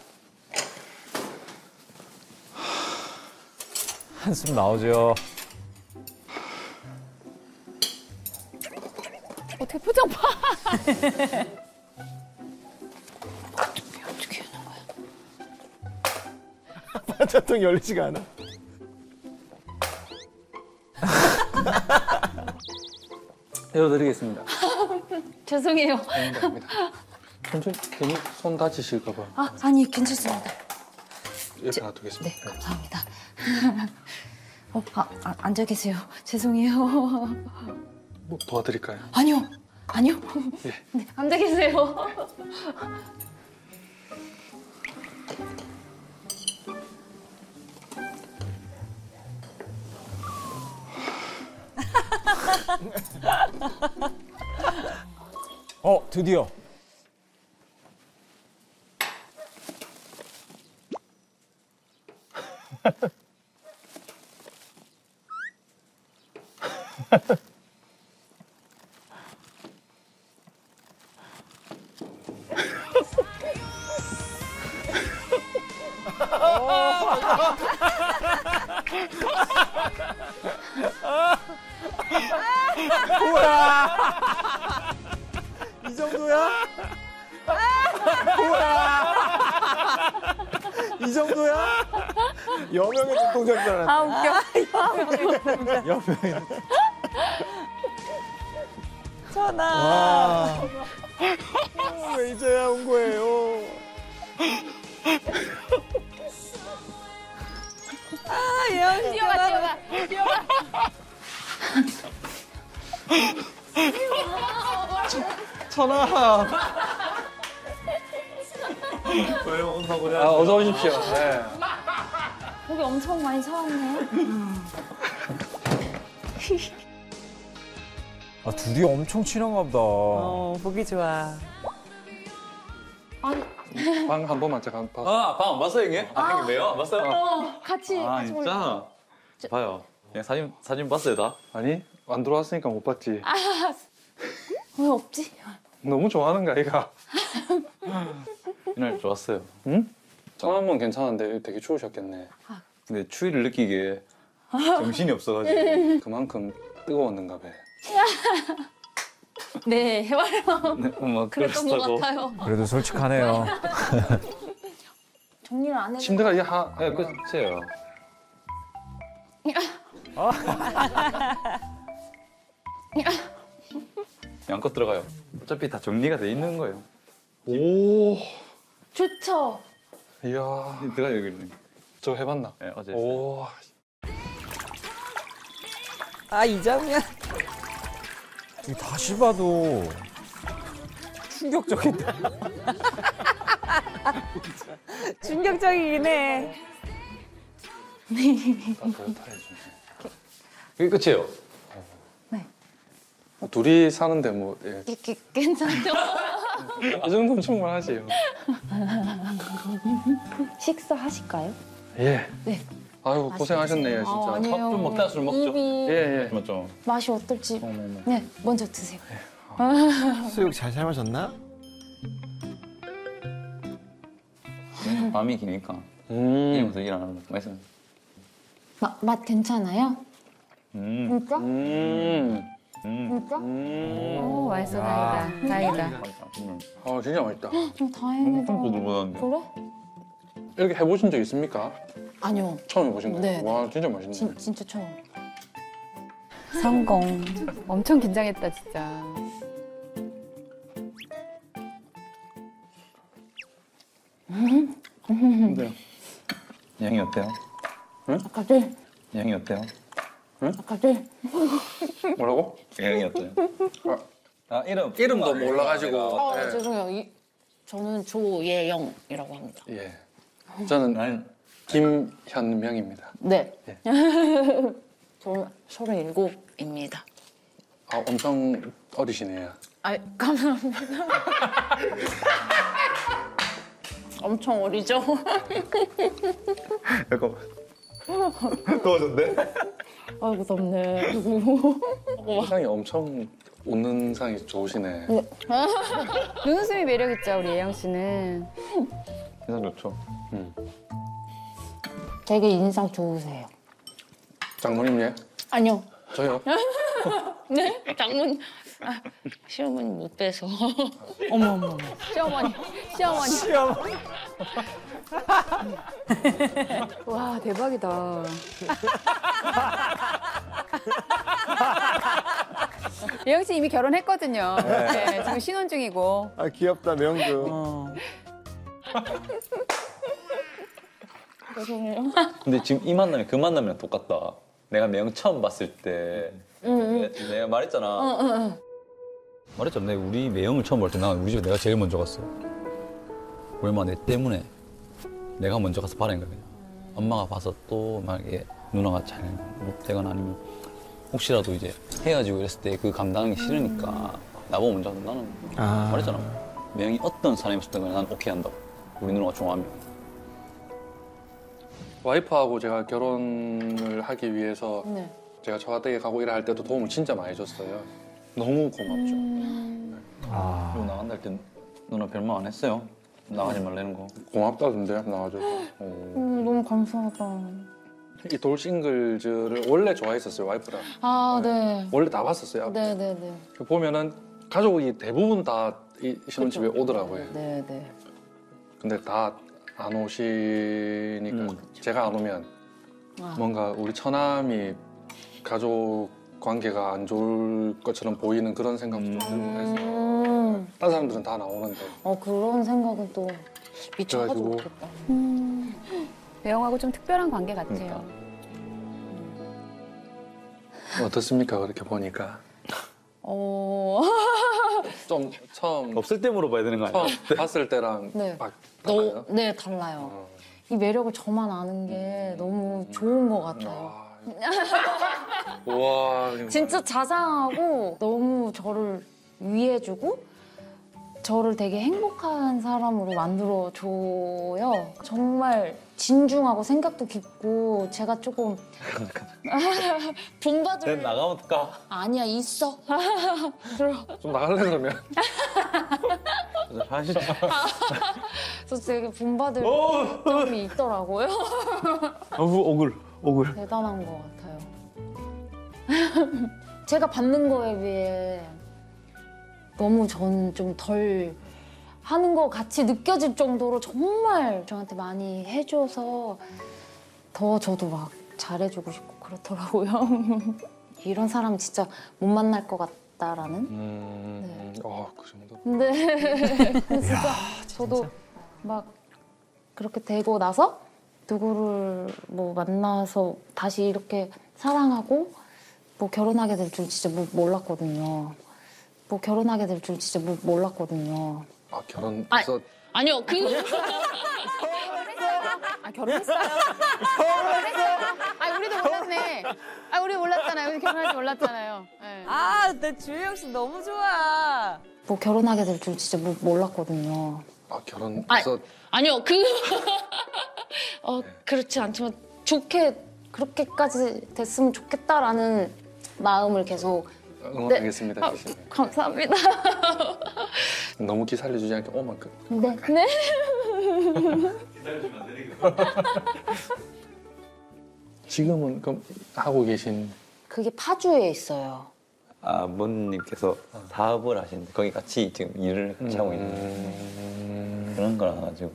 한숨 나오죠. 어떻게 표정 봐. 어떻게 하는 거야? 반찬통 열리지가 않아. 열어드리겠습니다. 죄송해요. 아닙니다. 천천히 괜히 손 다치실까 봐. 아니, 괜찮습니다. 이렇게 놔두겠습니다. 네, 감사합니다. 앉아 계세요. 죄송해요. 뭐 도와드릴까요? 아니요. 예. 네, 앉아 계세요. 드디어. 우와! 이 정도야? 우와! 이 정도야? 여명의 눈동자인 줄 알았네. 웃겨. 여명의 전화. 와. 왜 이제야 온 거예요? 예언 뛰어가. 천아. 왜요? 온다고 어서 오십시오. 네. 고기 엄청 많이 사왔네. 아, 둘이 엄청 친한가 보다. 보기 좋아. 방 한 번만 제가 한 번. 방 안 봤어요, 형님? 형님 왜요? 안 봤어요? 같이 아, 진짜? 봐요. 그냥 사진 봤어요, 다? 아니, 안 들어왔으니까 못 봤지. 왜 없지? 너무 좋아하는 거 아이가? 이날 좋았어요. 응? 처음은 괜찮은데 되게 추우셨겠네. 근데 추위를 느끼기에 정신이 없어가지고. 그만큼 뜨거웠는가 봐. 네, 해봐요. 네, 뭐 그랬던 것 그렇다고. 같아요. 그래도 솔직하네요. 정리를 안 해도. 침대가 이 하. 네, 끝이에요. 양껏 들어가요. 어차피 다 정리가 돼 있는 거예요. 오. 좋죠. 이야. 들어가요, 여기는. 저 해봤나? 네, 어제. 오. 아, 이 장면. 다시 봐도 충격적인데. 충격적이긴 해. 그게 끝이에요. 둘이 사는데 뭐 예. 괜찮죠? 이 정도면 충분하지요. 식사하실까요? 예. 네. 아유 고생하셨네요 진짜. 아니에요. 좀 먹다 술 먹죠. 입이 예 예. 맞죠. 맛이 어떨지. 네, 먼저 드세요. 수육 잘 삶으셨나? 밤이 기니까. 이러면서 일 안 하는 거 맛있어요. 맛 괜찮아요? 진짜? 진짜? 오, 맛있어. 다행이다. 다행이다. 아 진짜 맛있다. 다행이다. 부들부들한데. 그래? 이렇게 해보신 적 있습니까? 아니요. 처음 해보신 거예요? 네. 와 진짜 맛있네. 진짜 처음. 성공. 엄청 긴장했다 진짜. 근데요. 양이 어때요? 아까지? 양이 어때요? 아까지? 뭐라고? 양이 어때요? 아 이름도 몰라가지고. 예. 죄송해요. 저는 조예영이라고 합니다. 예. 저는 김현명입니다. 네. 예. 저는 37입니다. 아 엄청 어리시네요. 아, 감사합니다. 엄청 어리죠? 잠깐만. 더워졌네? 아이고, 덥네. 상이 엄청 웃는 상이 좋으시네. 눈웃음이 매력 있죠 우리 예영 씨는. 인상 좋죠. 되게 인상 좋으세요. 장모님 예? 아니요. 저요? 네? 장모님. 아, 시어머니 못 빼서. 어머. 시어머니. 와 대박이다. 예영 씨 이미 결혼했거든요. 네, 지금 신혼 중이고. 아 귀엽다 명주. 죄송해요. 근데 지금 이 만남이 그 만남이랑 똑같다. 내가 매형 처음 봤을 때 내가 말했잖아. 말했잖아. 내가 우리 매형을 처음 볼 때 나 우리 집에 내가 제일 먼저 갔어. 얼마 내 때문에 내가 먼저 가서 바라는 거야. 그냥. 엄마가 봐서 또 만약에 누나가 잘 못되거나 아니면 혹시라도 이제 헤어지고 이랬을 때 그 감당하기 싫으니까 나보고 먼저 가서 나는 말했잖아. 매형이 어떤 사람이었든 간에 난 오케이 한다고. 우리 누나가 좋아하면. 와이프하고 제가 결혼을 하기 위해서 네. 제가 저한테 가고 일할 때도 도움을 진짜 많이 줬어요. 너무 고맙죠. 그리고 나간다 할 때 누나 별말 안 했어요. 나가지 말라는 거. 고맙다던데 나가줘서. 너무 감사하다. 이 돌싱글즈를 원래 좋아했었어요 와이프랑. 아, 네. 원래 다 봤었어요. 네네네. 보면은 가족이 대부분 다 이 신혼집에 오더라고요. 네네. 근데 다 안 오시니까 제가 안 오면 뭔가 우리 처남이 가족 관계가 안 좋을 것처럼 보이는 그런 생각도 좀 들고 해서 다른 사람들은 다 나오는데 그런 생각은 또 미쳐가지고 그래가지고 못겠다. 예영하고 좀 특별한 관계 같아요. 어떻습니까 그렇게 보니까? 좀 처음 없을 때 물어봐야 되는 거 아니야? 처음 봤을 때랑 네. 막 달라요? 네, 달라요. 이 매력을 저만 아는 게 너무 좋은 것 같아요. 와. 진짜 자상하고 너무 저를 위해주고 저를 되게 행복한 사람으로 만들어줘요. 정말 진중하고 생각도 깊고 제가 조금 본받을... 나가면 어떡하? 아니야 있어. 좀 나갈래 그러면? 그래서 되게 본받을 점이 있더라고요. 오글. 대단한 것 같아요. 제가 받는 거에 비해 너무 전 좀 덜 하는 것 같이 느껴질 정도로 정말 저한테 많이 해줘서 더 저도 막 잘해주고 싶고 그렇더라고요. 이런 사람 진짜 못 만날 것 같다라는. 네. 그 정도. 근데 진짜 저도 막 그렇게 되고 나서 누구를 뭐 만나서 다시 이렇게 사랑하고 뭐 결혼하게 될 줄 진짜 몰랐거든요. 뭐 결혼하게 될 줄 진짜 몰랐거든요. 아 결혼해서 아니요 결혼했어요? 우리도 몰랐네. 우리 몰랐잖아요. 우리 결혼할 줄 몰랐잖아요. 네. 나 주혜영 씨 너무 좋아. 뭐 결혼하게 될 줄 진짜 몰랐거든요. 아 결혼해서 아니요 그렇지 않지만 좋게 그렇게까지 됐으면 좋겠다라는 마음을 계속. 응원하겠습니다. 네. 감사합니다. 너무 기살려주지 않게 오만큼. 네. 기다려주면 안 되니까. 지금은 그럼 하고 계신? 그게 파주에 있어요. 아버님께서 사업을 하시는데 거기 같이 지금 일을 같이 하고 있는 그런 거라 가지고.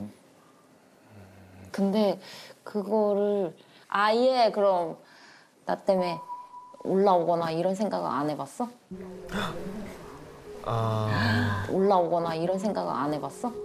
근데 그거를 아예 그럼 나 때문에 올라오거나 이런 생각을 안 해봤어? 올라오거나 이런 생각을 안 해봤어?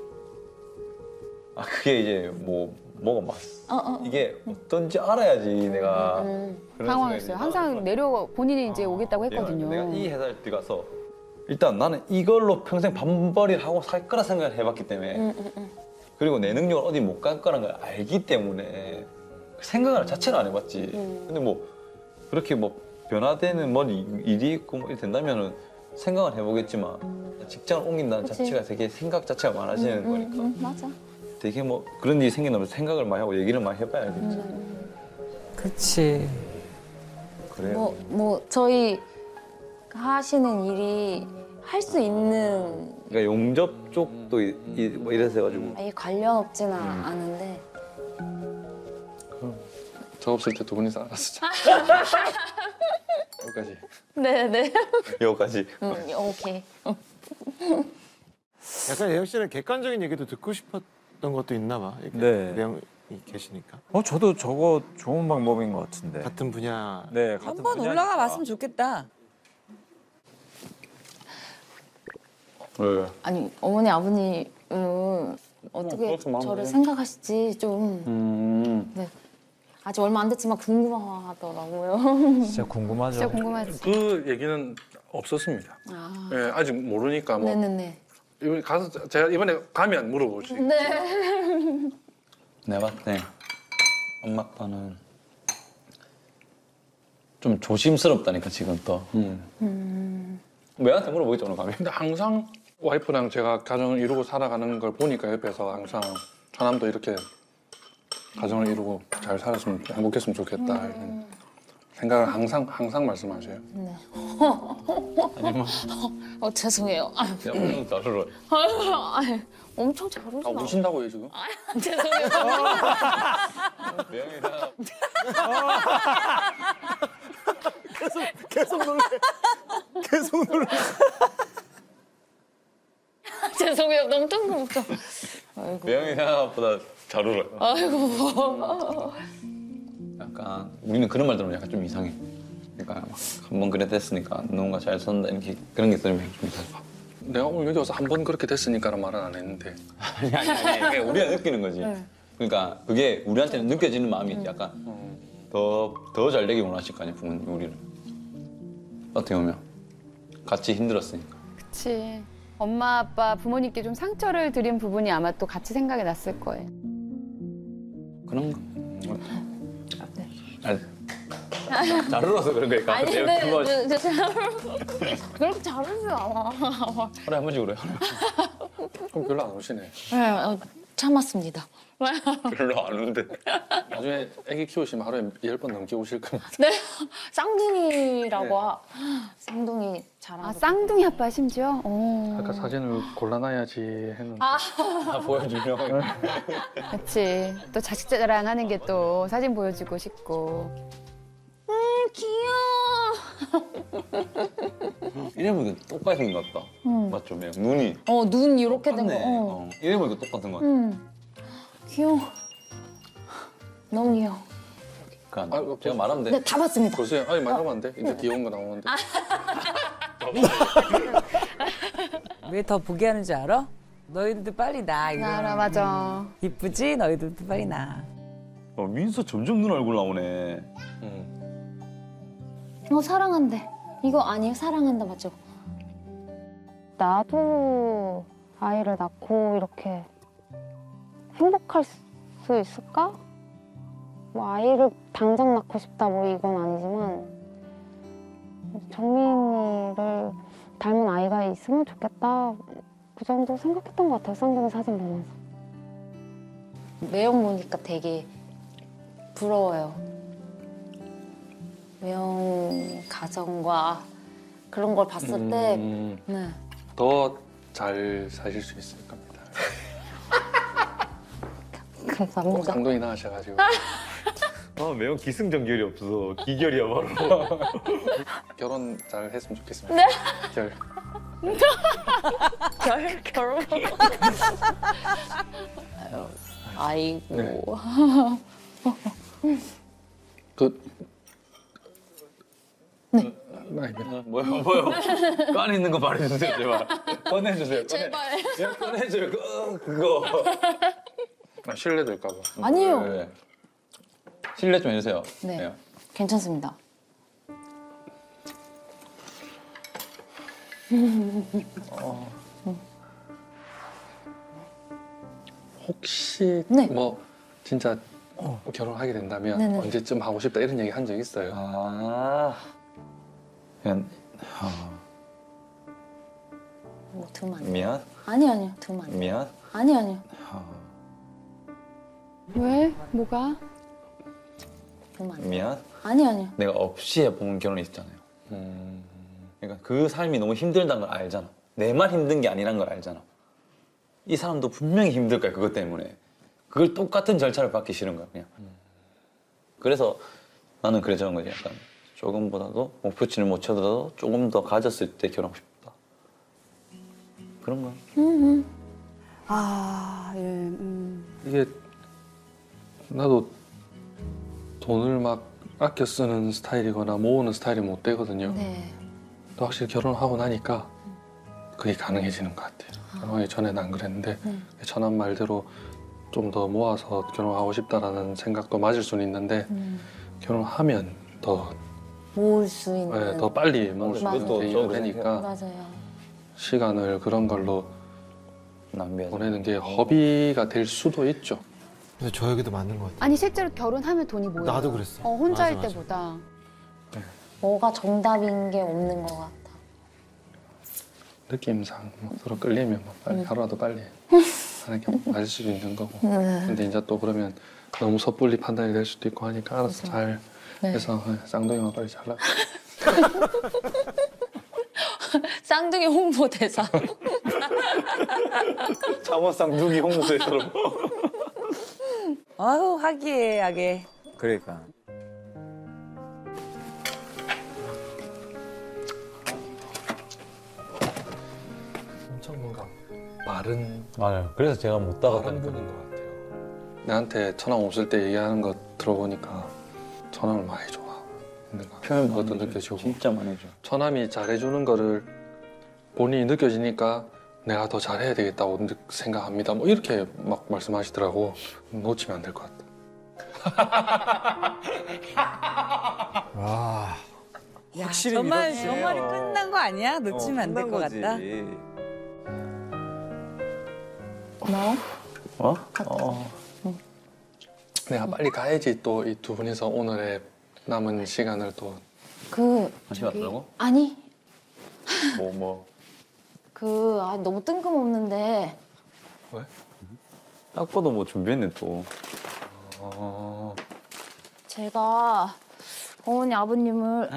그게 이제 뭐가 막 이게 어떤지 알아야지 내가 그런 당황했어요. 생각이 항상 본인이 이제 오겠다고 했거든요. 내가 이 회사를 들어가서 일단 나는 이걸로 평생 밤벌이를 하고 살 거라 생각을 해봤기 때문에 그리고 내 능력을 어디 못 갈 거라는 걸 알기 때문에 생각을 자체를 안 해봤지. 근데 뭐 그렇게 뭐 변화되는 일이 있고 뭐 이렇게 된다면은 생각을 해보겠지만 직장을 옮긴다는 자체가 되게 생각 자체가 많아지는 거니까. 맞아. 되게 뭐 그런 일이 생긴다면 생각을 많이 하고 얘기를 많이 해봐야겠지. 그치. 그래요. 뭐 저희 하시는 일이 할 수 있는 그러니까 용접 쪽도 뭐 이래서 해가지고. 아예 관련 없지는 않은데. 저 없을 때 두 분이서 알았어. 여기까지. 네네. 여기까지. 오케이. 약간 예영 씨는 객관적인 얘기도 듣고 싶었던 것도 있나 봐. 네. 예영이 계시니까. 저도 저거 좋은 방법인 것 같은데. 같은 분야. 네, 같은 한번 분야니까. 올라가 봤으면 좋겠다. 왜? 아니 어머니 아버님은 어떻게 저를 생각하실지 좀 네. 아직 얼마 안 됐지만 궁금하더라고요. 진짜 궁금하죠. 진짜 궁금하지. 그 얘기는 없었습니다. 예, 아직 모르니까 뭐. 네네네. 이번에 가서 제가 이번에 가면 물어보시. 네. 내가 봤을 때 엄마 아빠는 좀 조심스럽다니까 지금 또. 왜한테 물어보겠죠 오늘 가면. 근데 항상 와이프랑 제가 가정을 이루고 살아가는 걸 보니까 옆에서 항상 처남도 이렇게 가정을 이루고 잘 살았으면 행복했으면 좋겠다 이런 생각을 항상 말씀하셔요. 네. 아니면 죄송해요. 엄청 잘 울어. 엄청 잘 울어. 우신다고요 지금? 죄송해요. 매형이다. 계속 놀래. 계속 놀래. 죄송해요. 너무 뜬금없죠. 매형이 생각보다 잘 울어요. 아이고. 약간 우리는 그런 말 들으면 약간 좀 이상해. 그러니까 막 한 번 그래 됐으니까 누군가 잘 산다 이렇게 그런 게 들으면 좀 이상해. 내가 오늘 여기 와서 한 번 그렇게 됐으니까는 말은 안 했는데. 아니. 그냥 우리가 느끼는 거지. 그러니까 그게 우리한테는 느껴지는 마음이 약간 더 잘 되길 원하실 거 아니야 부모님 우리는. 어떻게 보면 같이 힘들었으니까. 그치. 엄마 아빠 부모님께 좀 상처를 드린 부분이 아마 또 같이 생각이 났을 거예요. 그런 거. 네. 잘 울어서 그런 거니까. 아니 내가 근데 그거 그렇게 잘하지 않아. 하루에 한 번씩 울어요. 그럼 별로 안 오시네. 네, 참았습니다. 별로 안 우는데. 나중에 애기 키우시면 하루에 10번 넘게 오실 겁니다. 네, 쌍둥이라고 네. 쌍둥이 잘하고. 아, 쌍둥이 아빠 심지어? 오. 아까 사진을 골라놔야지 했는데. 보여주려고. 그렇지. 또 자식 자랑하는 게 또 사진 보여주고 싶고. 귀여워. 이래보니까 똑같이 생겼다. 맞죠, 매형? 눈이. 눈 이렇게 된 거. 똑같네. 이래보니까 똑같은 거 같아. 귀여워. 너무 귀여워. 그러니까 제가 말하면 돼. 네, 다 봤습니다. 보세요. 아니 말하면 안 돼. 이제 귀여운 거 나오는데. 왜 더 보게 하는지 알아? 너희들도 빨리 나. 이거. 알아, 맞아. 이쁘지? 너희들도 빨리 나. 민서 점점 눈 얼굴 나오네. 사랑한대. 이거 아니에요? 사랑한다 맞죠? 나도 아이를 낳고 이렇게 행복할 수 있을까? 뭐 아이를 당장 낳고 싶다 뭐 이건 아니지만 정민이를 닮은 아이가 있으면 좋겠다. 그 정도 생각했던 것 같아요. 쌍둥이 사진 보면서. 매형 보니까 되게 부러워요. 매형 가정과 그런 걸 봤을 때 네. 더 잘 사실 수 있을 겁니다. 감사합니다. 쌍둥이 낳으셔가지고. 매형 기승전결이 없어. 기결이야 바로. 결혼 잘 했으면 좋겠습니다. 네? 결혼. 아이고. 네. 뭐요? 깐 있는 거 말해주세요, 제발. 꺼내주세요. 제발. 꺼내줘요, 그거. 실례 될까 봐. 아니에요. 네. 실례 좀 해주세요. 네. 괜찮습니다. 혹시 네. 뭐 진짜 결혼하게 된다면 네네. 언제쯤 하고 싶다 이런 얘기 한 적 있어요? 그냥 뭐 두면 안 돼요. 미안. 아니요. 두면 안 돼요. 미안. 아니요. 왜? 뭐가? 두면 안 돼요. 미안. 아니요. 내가 없이 해본 결혼이 있잖아요. 그러니까 그 삶이 너무 힘들다는 걸 알잖아. 내만 힘든 게 아니란 걸 알잖아. 이 사람도 분명히 힘들 거야, 그것 때문에. 그걸 똑같은 절차를 받기 싫은 거야, 그냥. 그래서 나는 그래 저런 거지. 약간 조금보다도 목표치를 못 쳐도 조금 더 가졌을 때 결혼하고 싶다. 그런 거야. 아, 예. 이게 나도 돈을 막 아껴 쓰는 스타일이거나 모으는 스타일이 못 되거든요. 네. 또 확실히 결혼하고 나니까 그게 가능해지는 것 같아요. 결혼하기 전에는 안 그랬는데 천한 말대로 좀 더 모아서 결혼하고 싶다라는 생각도 맞을 수는 있는데 결혼하면 더 모을 수 있는. 더 빨리 모을 수 있는 되니까 맞아요. 시간을 그런 걸로 보내는 게 허비가 될 수도 있죠. 근데 저 얘기도 맞는 것 같아요. 아니, 실제로 결혼하면 돈이 모여요. 나도 그랬어. 혼자 할 맞아. 때보다. 뭐가 정답인 게 없는 것 같아. 느낌상 뭐 서로 끌리면 뭐 빨리 하루라도 빨리 하는 게 맞을 수도 있는 거고. 근데 이제 또 그러면 너무 섣불리 판단이 될 수도 있고 하니까 알아서 잘 해서 쌍둥이만 빨리 잘라. 쌍둥이 홍보대사. 잠원 쌍둥이 홍보대사로. 아유, 화기애애하게. 그러니까. 엄청 뭔가 마른 맞아요. 그래서 제가 못 마른 따갔다니까. 분인 것 같아요. 내한테 처남 없을 때 얘기하는 거 들어보니까 처남을 많이 좋아하는 표현 것도 느껴지고 진짜 많이 해줘. 처남이 잘해주는 거를 본인이 느껴지니까 내가 더 잘해야 되겠다고 생각합니다. 뭐 이렇게 막 말씀하시더라고. 놓치면 안 될 것 같아. 와. 야, 확실히 저 말이 믿어주세요. 끝난 거 아니야? 놓치면 안 될 것 같다. 고마워. 내가 빨리 가야지 또 이 두 분이서 오늘의 남은 시간을 또 관심 왔다고? 아니 뭐. 너무 뜬금없는데 왜? 딱 봐도 뭐 준비했네 또. 제가 어머니 아버님을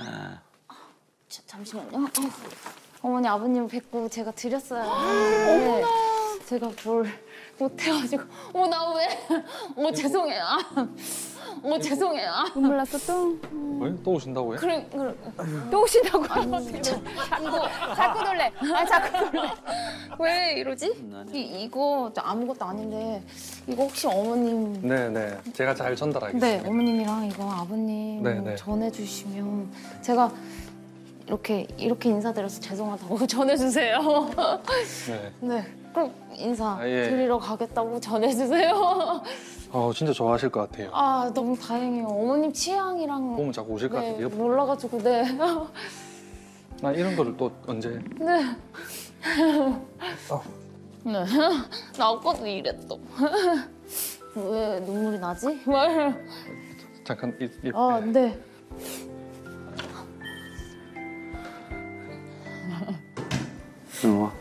잠시만요. 어머니 아버님 뵙고 제가 드렸어야 하는데 제가 뭘 못해가지고 나 왜? 죄송해요. 죄송해요. 눈물 났어 또? 왜? 또 오신다고요? 그래. 또 오신다고? 자꾸 놀래. 자꾸 놀래. 왜 이러지? 이거 아무것도 아닌데 이거 혹시 어머님 네네. 제가 잘 전달하겠습니다. 네 어머님이랑 이거 아버님 네. 전해주시면 제가 이렇게 인사드려서 죄송하다고 전해주세요. 네. 꼭 인사 드리러 가겠다고 전해주세요. 진짜 좋아하실 것 같아요. 너무 다행이에요. 어머님 취향이랑 보면 자꾸 오실 것 같아요. 몰라가지고 나 이런 거를 또 언제? 네. 네. 나 아까도 이랬어. 왜 눈물이 나지? 잠깐 네. 고마워.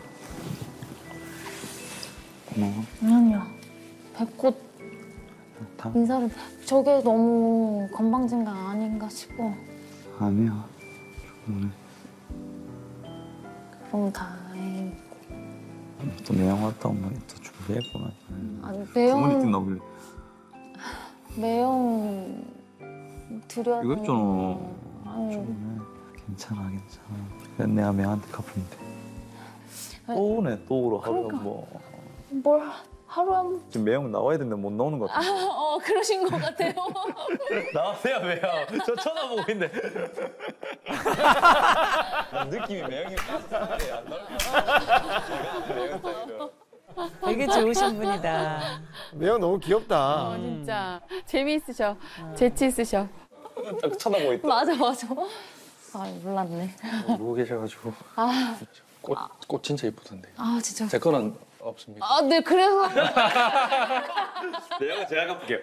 고마워. 아니요. 뵙고 인사를 저게 너무 건방진가 아닌가 싶어. 아니야. 그럼 다행. 또 매형 왔다 오면 또 준비했구나. 매형 나오길래. 매형 드려야 이거 있잖아. 아니. 괜찮아. 그냥 내가 매형한테 갚으면 돼. 또 오네. 또 오러 하루에 뭐. 뭘 하루에 한 번. 지금 매형 나와야 되는데 못 나오는 것 같아. 그러신 것 같아요. 나와세요 매형. 저 쳐다보고 있는데. 느낌이 매형이 안 나올 되게 좋으신 분이다. 매형 너무 귀엽다. 진짜 재미있으셔. 재치 있으셔. 딱 쳐다보고 있다. 맞아. 몰랐네. 누워 계셔가지고. 꽃 진짜 이쁘던데. 진짜. 제 거는 없습니다. 네, 그래서. 매형은 제가 갚을게요.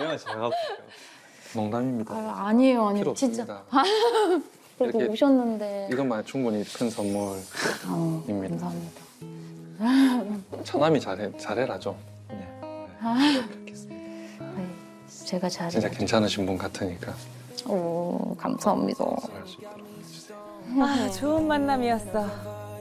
농담입니다. 아니에요. 필요 진짜. 없습니다. 그래도 이렇게 오셨는데. 이것만 충분히 큰 선물입니다. 감사합니다. 처남이 잘해라죠. 제가 진짜 괜찮으신 분 같으니까. 감사합니다. 좋은 만남이었어.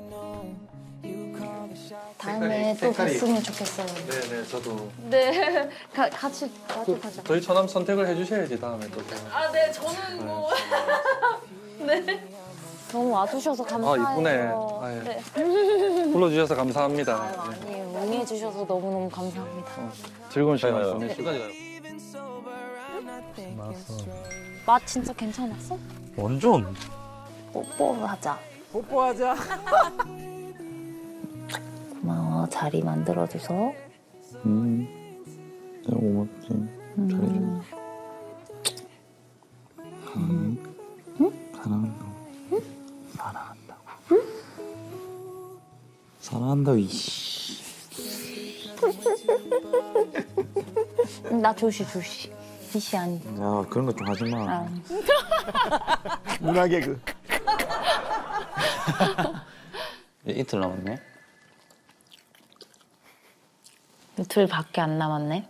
다음에 또 뵀으면 좋겠어요. 네네, 저도. 네, 같이 가자. 저희 처남 선택을 해주셔야지 다음에 또. 네, 저는 뭐. 네. 너무 와주셔서 감사해요. 이쁘네. 네. 불러주셔서 감사합니다. 아니에요. 응해주셔서 너무너무 감사합니다. 즐거운 시간 보내시고. 맛 진짜 괜찮았어? 완전. 뽀뽀하자. 고마워. 자리 만들어줘서. 내가 고맙지. 잘해줘. 사랑해. 사랑한다고. 사랑한다고. 사랑한다고, 이씨. 나 조시. 이씨 아니. 야, 그런 거 좀 하지 마. 문화 개그. 이틀 남았네. 이틀밖에 안 남았네.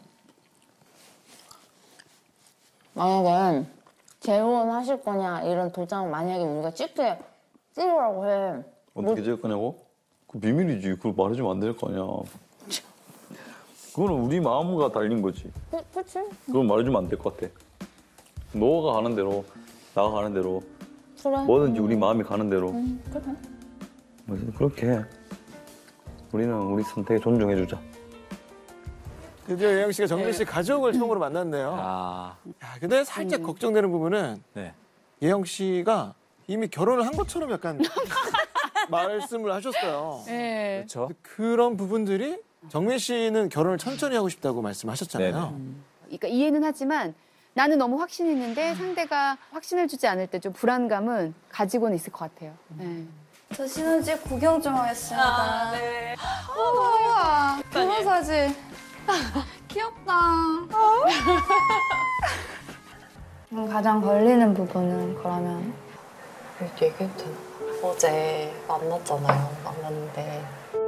만약에 재혼하실 거냐 이런 도장 만약에 우리가 찍으라고 해. 어떻게 찍을 거냐고? 그 비밀이지. 그걸 말해주면 안 될 거 아니야. 그거는 우리 마음과 달린 거지. 그치? 그건 말해주면 안 될 것 같아. 너가 가는 대로, 나가 가는 대로, 그래. 뭐든지 우리 마음이 가는 대로. 그래. 그렇게 해. 우리는 우리 선택에 존중해주자. 드디어 예영 씨가 정민 씨 가족을 처음으로 만났네요. 근데 살짝 걱정되는 부분은 예영 씨가 이미 결혼을 한 것처럼 약간 말씀을 하셨어요. 네. 그렇죠. 그런 부분들이 정민 씨는 결혼을 천천히 하고 싶다고 말씀하셨잖아요. 그러니까 이해는 하지만 나는 너무 확신했는데 상대가 확신을 주지 않을 때 좀 불안감은 가지고는 있을 것 같아요. 네. 저 신혼집 구경 좀 하겠습니다. 네. 우와, 결혼 사진. 귀엽다. 가장 걸리는 부분은 그러면 얘기해도 되나? 어제 만났는데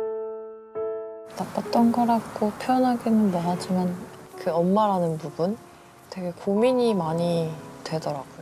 나빴던 거라고 표현하기는 뭐하지만 그 엄마라는 부분 되게 고민이 많이 되더라고요.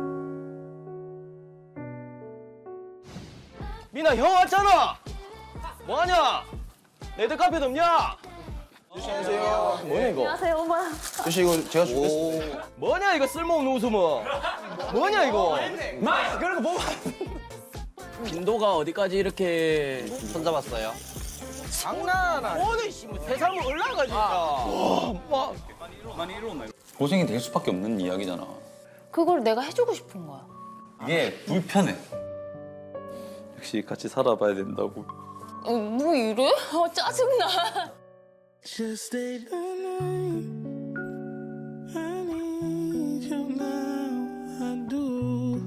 미나 형 왔잖아. 뭐하냐? 레드 카펫 없냐? 주시 안녕하세요. 뭐냐 이거? 안녕하세요, 엄마. 주시 이거 제가 준비했어요. 뭐냐 이거 쓸모없는 웃음은? 뭐냐 이거? 마 그런 거 뭐? 빈도가 어디까지 이렇게 손잡았어요? 장난하나? 오늘 뭐 세상을 올라가 진짜. 와, 많이 이러나? 고생이 될 수밖에 없는 이야기잖아. 그걸 내가 해주고 싶은 거야. 이게 불편해. 역시 같이 살아봐야 된다고. 뭐 이래? 짜증나. Just stay the night. I need you now. I do.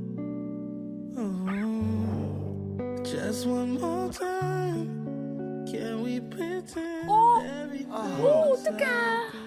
Oh, just one more time. Can we pretend everything? 어떡해.